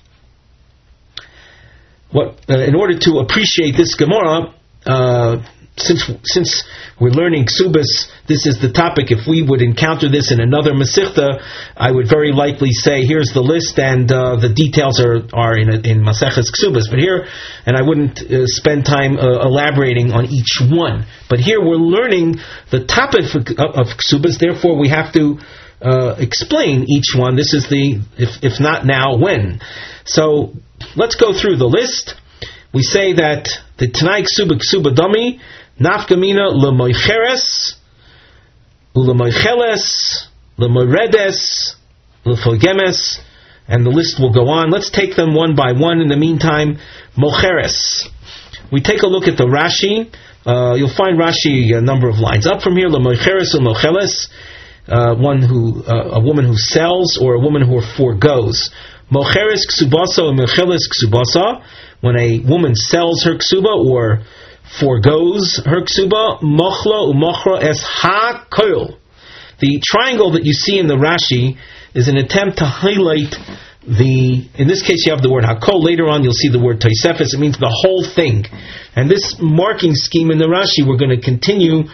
In order to appreciate this Gemara, since we're learning Ksubas, this is the topic. If we would encounter this in another Masechta, I would very likely say, here's the list, and the details are in Maseches Ksubas. But here, and I wouldn't spend time elaborating on each one. But here we're learning the topic of Ksubas, therefore we have to explain each one. This is if not now, when. So, let's go through the list. We say that the Tanai Ksuba Ksuba Dami, Nafkamina L'moicheres, L'moicheles, L'moiredes, L'fogemes, and the list will go on. Let's take them one by one. In the meantime, Mocheres. We take a look at the Rashi. You'll find Rashi a number of lines up from here. L'moicheres L'mocheles, a woman who sells or a woman who forgoes. Mocheres Ksubasa and Mocheles Ksubasa. When a woman sells her ksuba or forgoes her ksuba, mochla umochra es ha koil. The triangle that you see in the Rashi is an attempt to highlight in this case you have the word hakol, later on you'll see the word Tosefes, it means the whole thing. And this marking scheme in the Rashi, we're going to continue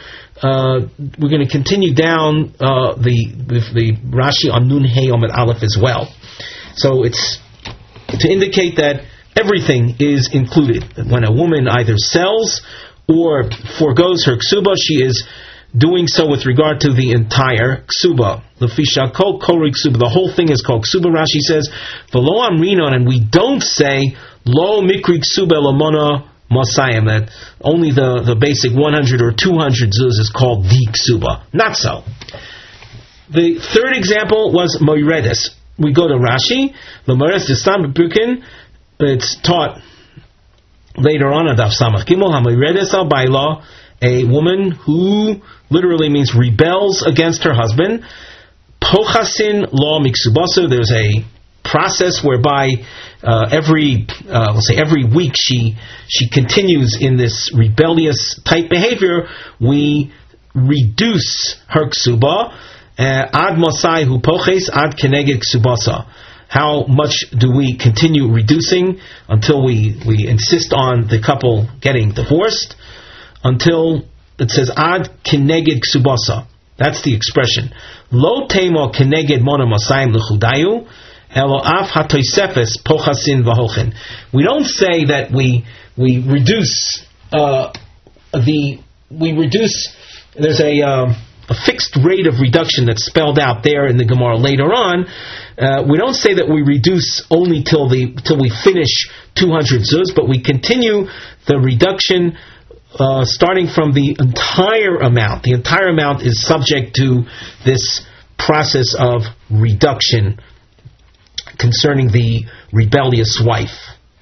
down the Rashi on Nun Hey Omid Aleph as well. So it's to indicate that everything is included. When a woman either sells or forgoes her ksuba, she is doing so with regard to the entire ksuba. Lefisha kol kori ksuba. The whole thing is called ksuba. Rashi says, "V'lo amrinon," and we don't say lo mikri ksuba lamona Mosayim, that only the basic 100 or 200 zuz is called the ksuba. Not so. The third example was moiredes. We go to Rashi. L'moiredes d'stam b'pirkin. It's taught later on Daf Samach Gimel. Hamoiredes al baila, a woman who literally means rebels against her husband. Pochasin lo miksubaso. There's a process whereby every week she continues in this rebellious type behavior. We reduce her ksuba ad mosai hu poches ad keneged ksubasa. How much do we continue reducing until we insist on the couple getting divorced? Until it says ad keneged ksubasa. That's the expression. Lo temo keneged mona mosayim lechudayu. We don't say that we reduce there's a fixed rate of reduction that's spelled out there in the Gemara later on. We don't say that we reduce only till we finish 200 zuz, but we continue the reduction starting from the entire amount. The entire amount is subject to this process of reduction concerning the rebellious wife.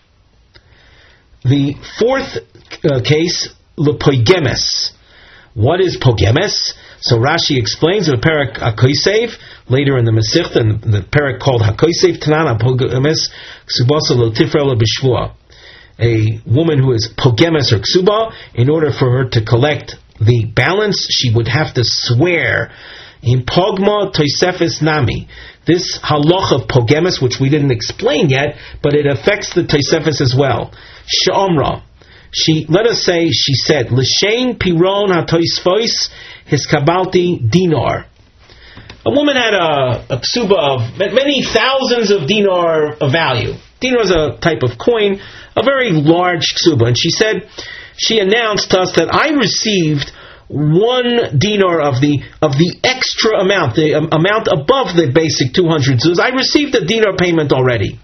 The fourth case, lepoigemes. What is pogemes? So Rashi explains in the Perek HaKosev, later in the Masechta, in the Perek called HaKosev, Tanan pogemes ksubasa lo tifra lo b'shvua. A woman who is pogemes or ksuba, in order for her to collect the balance, she would have to swear. In pogma toisefes nami. This halach of pogemes, which we didn't explain yet, but it affects the toisefes as well. She'omra. Let us say she said, L'shein piron ha-toisfois hiskabalti dinar. A woman had a ksuba of many thousands of dinar of value. Dinar is a type of coin, a very large ksuba. And she announced to us that I received 1 dinar of the extra amount, the amount above the basic 200 zuz. I received a dinar payment already.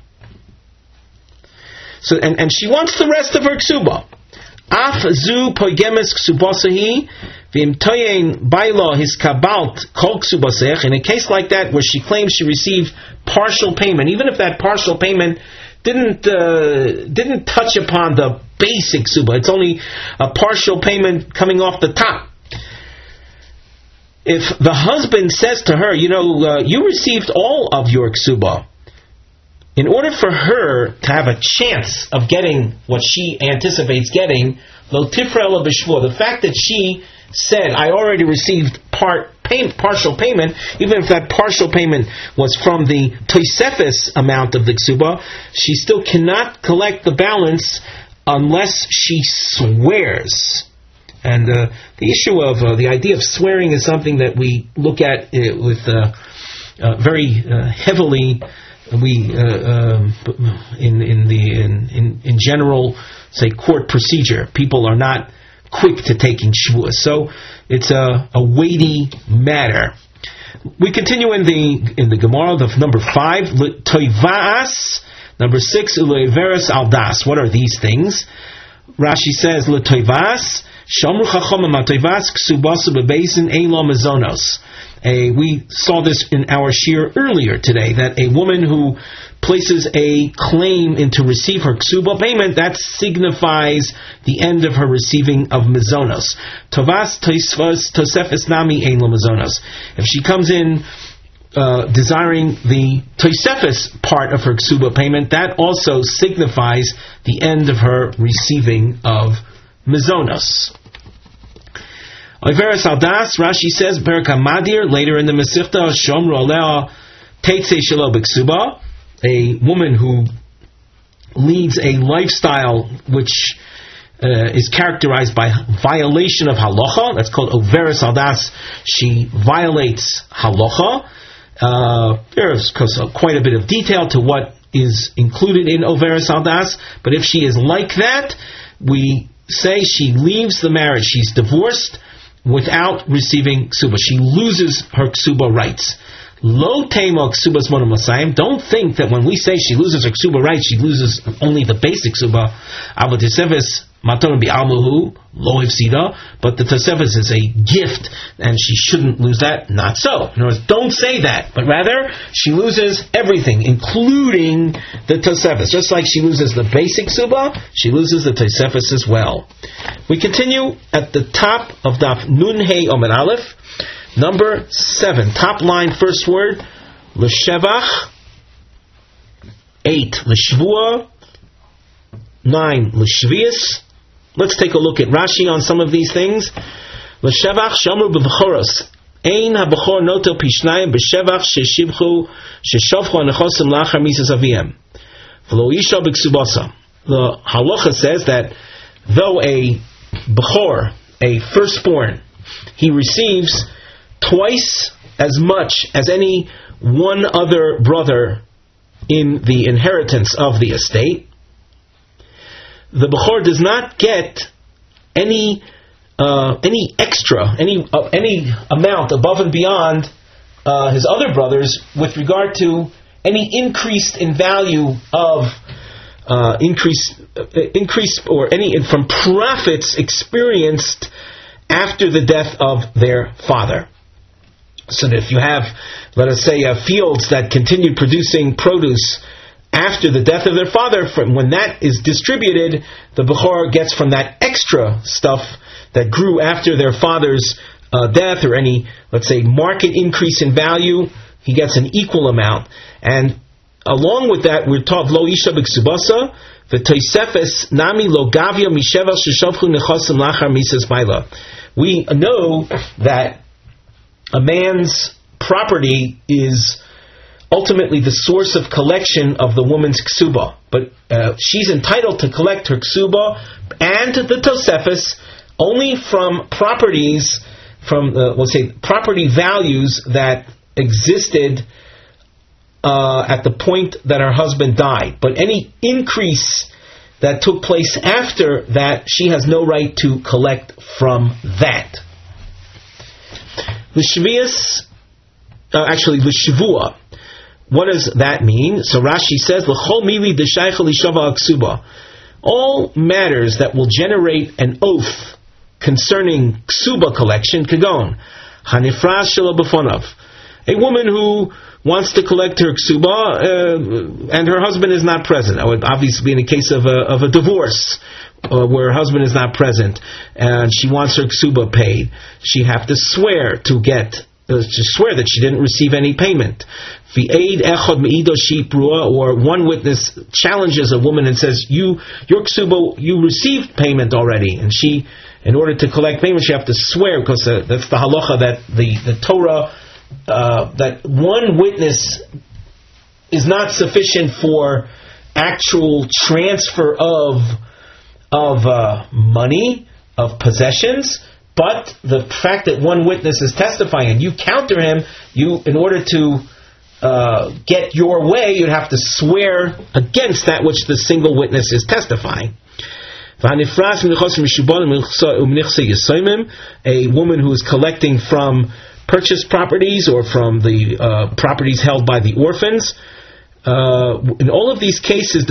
So, and she wants the rest of her ksuba. Af zu poigemes ksubasahi v'im toyen baila his kabalt kol ksubasech. In a case like that, where she claims she received partial payment, even if that partial payment didn't touch upon the basic ksuba, it's only a partial payment coming off the top. If the husband says to her, you received all of your ksuba, in order for her to have a chance of getting what she anticipates getting, lo tifra lo b'shvua, the fact that she said, I already received partial payment, even if that partial payment was from the toisefes amount of the ksuba, she still cannot collect the balance unless she swears. And the issue of the idea of swearing is something that we look at with very heavily. In general, say, court procedure, people are not quick to taking shvuah, so it's a weighty matter. We continue in the Gemara of number 5, toivas, number 6, uleveres aldas. What are these things? Rashi says, toivas. Shamru chachamim atoivas ksubasu bebesin eilo mezonos. We saw this in our shir earlier today, that a woman who places a claim in to receive her ksuba payment, that signifies the end of her receiving of mezonos. Tovas tosefes nami eilo mezonos. If she comes in desiring the tosefes part of her ksuba payment, that also signifies the end of her receiving of mezonos. Oiveres aldas, Rashi says, Perek HaMadir, later in the Masechta, Shomru alea teitze shelo b'ksuba, a woman who leads a lifestyle which is characterized by violation of halacha. That's called Oiveres aldas. She violates halacha. There's quite a bit of detail to what is included in Oiveres aldas, but if she is like that, we say she leaves the marriage. She's divorced without receiving ksuba. She loses her ksuba rights. Lo tema ksubas mona masayim. Don't think that when we say she loses her ksuba right, she loses only the basic ksuba. Ava tesefes matana bi'almuhu lo ifsida. But the tesefes is a gift, and she shouldn't lose that. Not so. In other words, don't say that, but rather she loses everything, including the tesefes. Just like she loses the basic ksuba, she loses the tesefes as well. We continue at the top of Daf Nun Hey Omer Aleph. Number 7, top line, first word, l'shevach. 8, l'shvua. 9, l'shvius. Let's take a look at Rashi on some of these things. L'shevach shamru b'v'choros. Ein ha'b'chor noto pishnayim b'shevach sheshivchu sheshavchu anechosim lachar misas aviyem. V'lo isha b'ksubasa. The halacha says that though a b'chor, a firstborn, he receives twice as much as any one other brother in the inheritance of the estate, the Bechor does not get any extra, any amount above and beyond his other brothers with regard to any increase in value of increase or any from profits experienced after the death of their father. So that if you have, let us say, fields that continue producing produce after the death of their father, when that is distributed, the Bechor gets from that extra stuff that grew after their father's death, or any, let's say, market increase in value, he gets an equal amount. And along with that, we're taught lo isha b'ksubasa, v'toisefes nami lo gavya mishevel sheshavchu nechosim lachar misas maila. We know that a man's property is ultimately the source of collection of the woman's ksuba, but she's entitled to collect her ksuba and the tosefes only from properties, from let's say property values that existed at the point that her husband died. But any increase that took place after that, she has no right to collect from that. L'shvius, actually l'shvua. What does that mean? So Rashi says, L'chol mili d'shaycha l'shava ksuba. All matters that will generate an oath concerning ksuba collection, kagon, hanifras shelo b'fonav. A woman who wants to collect her ksuba and her husband is not present. That would obviously be in a case of a divorce where her husband is not present and she wants her ksuba paid. She have to swear to swear that she didn't receive any payment. Or one witness challenges a woman and says, your ksuba, you received payment already, and she, in order to collect payment, she have to swear, because that's the halacha that the Torah, that one witness is not sufficient for actual transfer of money, of possessions, but the fact that one witness is testifying and you counter him, in order to get your way, you'd have to swear against that which the single witness is testifying. A woman who is collecting from purchased properties or from the properties held by the orphans. In all of these cases,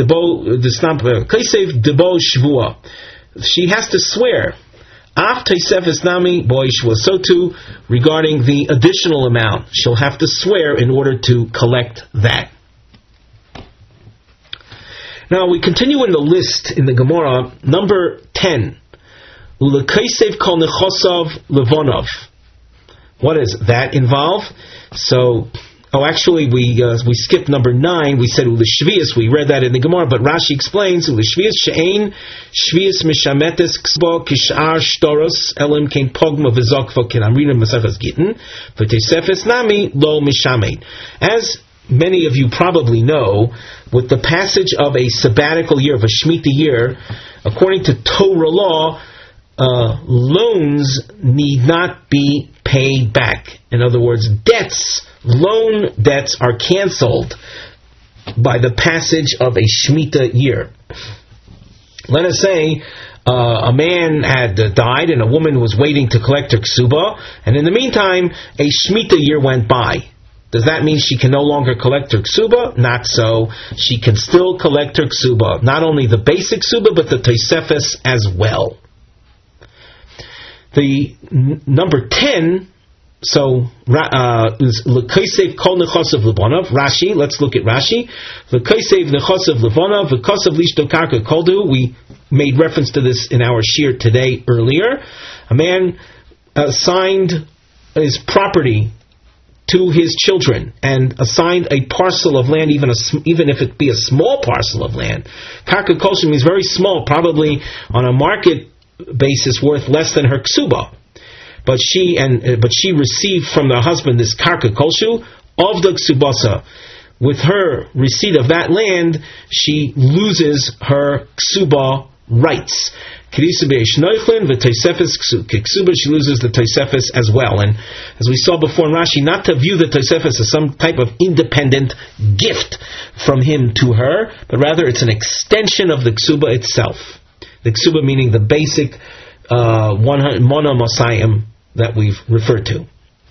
she has to swear. So too, regarding the additional amount, she'll have to swear in order to collect that. Now we continue in the list in the Gemara, number 10. What does that involve? So, actually, we skipped number 9. We said Ulishvius. We read that in the Gemara, but Rashi explains Ulishvius she'ein shvius mishametes ksbo kishar shtoros elim kein pogma v'zokva kenamrina masachas gittin v'tesefes nami lo mishamet. As many of you probably know, with the passage of a sabbatical year, of a Shemitah year, according to Torah law, loans need not be paid back. In other words, loan debts are canceled by the passage of a Shemitah year. Let us say a man had died and a woman was waiting to collect her ksuba, and in the meantime, a Shemitah year went by. Does that mean she can no longer collect her ksuba? Not so. She can still collect her ksuba. Not only the basic ksuba, but the tosefes as well. The number 10, so is l'kaisev kol nechosav levanav. Rashi, let's look at Rashi. L'kaisev nechosav levanav v'kosav lishto karka koldu. We made reference to this in our shir today earlier. A man assigned his property to his children and assigned a parcel of land, even if it be a small parcel of land. Karka kolshu means very small, probably on a market basis worth less than her ksuba. But she received from the husband this karka kolshu of the ksubasa. With her receipt of that land, she loses her ksuba rights. She loses the tosefes as well. And as we saw before in Rashi, not to view the tosefes as some type of independent gift from him to her, but rather it's an extension of the ksuba itself. The ksuba meaning the basic mona mosayim that we've referred to.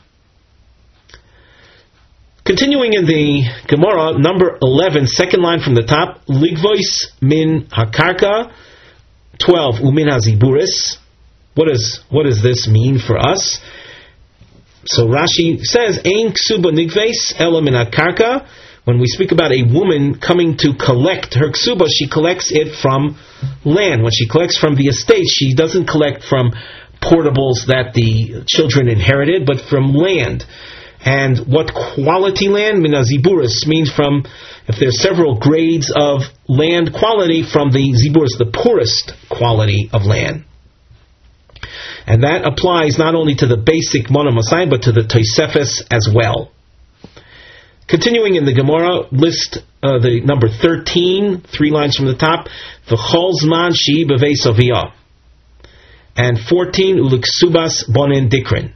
Continuing in the Gemara, number 11, second line from the top, ligvois min hakarka, 12, umin haziburis. What does this mean for us? So Rashi says, ein ksuba nigves ela min hakarka. When we speak about a woman coming to collect her ksuba, she collects it from land. When she collects from the estate, she doesn't collect from portables that the children inherited, but from land. And what quality land? Minaziburis means from, if there's several grades of land quality, from the ziburis, the poorest quality of land. And that applies not only to the basic mona masai, but to the tosefes as well. Continuing in the Gemara, list the number 13, 3 lines from the top, v'chol zman shi b'vei soviyah. And 14, uliksubas bonin dikrin.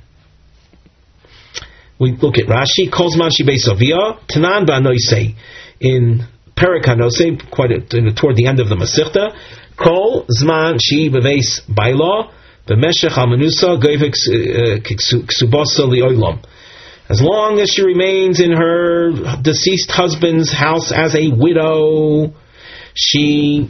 We look at Rashi, kol zman shi b'vei soviyah, tanan ba'anoisei. In Perek HaNosei, toward the end of the Masechta, kol zman shi b'vei baila, b'meshech ha'menusa goivek ksubasa li'olam. As long as she remains in her deceased husband's house as a widow, she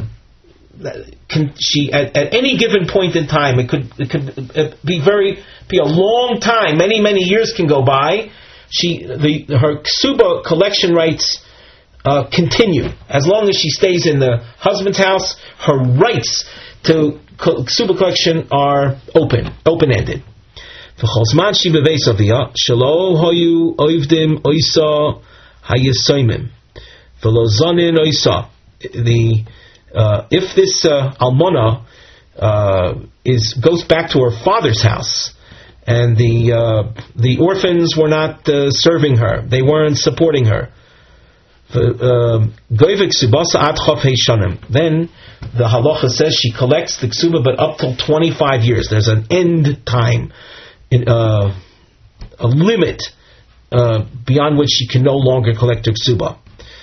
at any given point in time, it could be a long time, many years can go by. Her ksuba collection rights continue as long as she stays in the husband's house. Her rights to ksuba collection are open-ended. The if this almona goes back to her father's house, and the orphans were not serving her, they weren't supporting her, then the halacha says she collects the ksuba, but up till 25 years. There's an end time, a limit beyond which she can no longer collect her ksuba.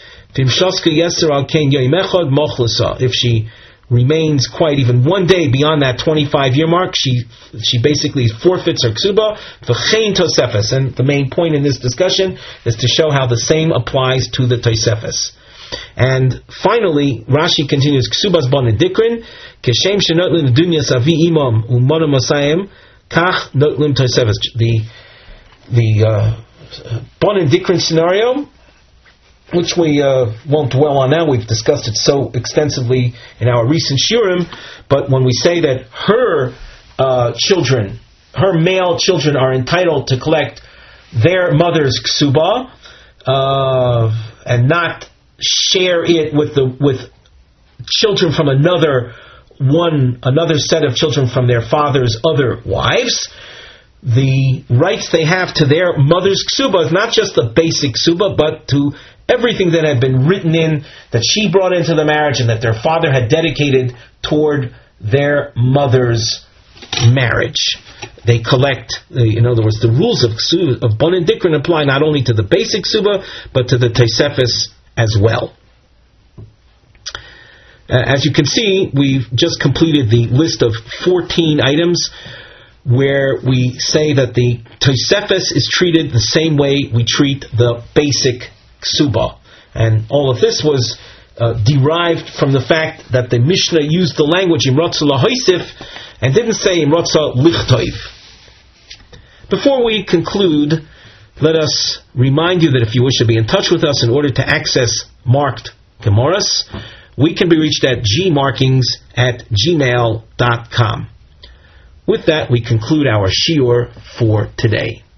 If she remains quiet even one day beyond that 25-year mark, she basically forfeits her ksuba. And the main point in this discussion is to show how the same applies to the tosefes. And finally, Rashi continues, Ksubas bonin dikrin, keshem shenotlin dunyas avi imam umona masayim, kach notlim tosefes. The bonin dikrin scenario, which we won't dwell on now, we've discussed it so extensively in our recent shiurim, but when we say that her children, her male children, are entitled to collect their mother's ksuba, and not share it with children from another set of children from their father's other wives. The rights they have to their mother's ksuba is not just the basic ksuba, but to everything that had been written in, that she brought into the marriage and that their father had dedicated toward their mother's marriage. They collect, in other words, the rules of bonin dikrin apply not only to the basic ksuba, but to the tosefes as well. As you can see, we've just completed the list of 14 items. where we say that the Tosefes is treated the same way we treat the basic Ksuba. And all of this was derived from the fact that the Mishnah used the language in Ratzah Lahoisif and didn't say in Ratzah Lichtoiv. Before we conclude, let us remind you that if you wish to be in touch with us in order to access marked Gemaras, we can be reached at gmarkings@gmail.com. With that, we conclude our shiur for today.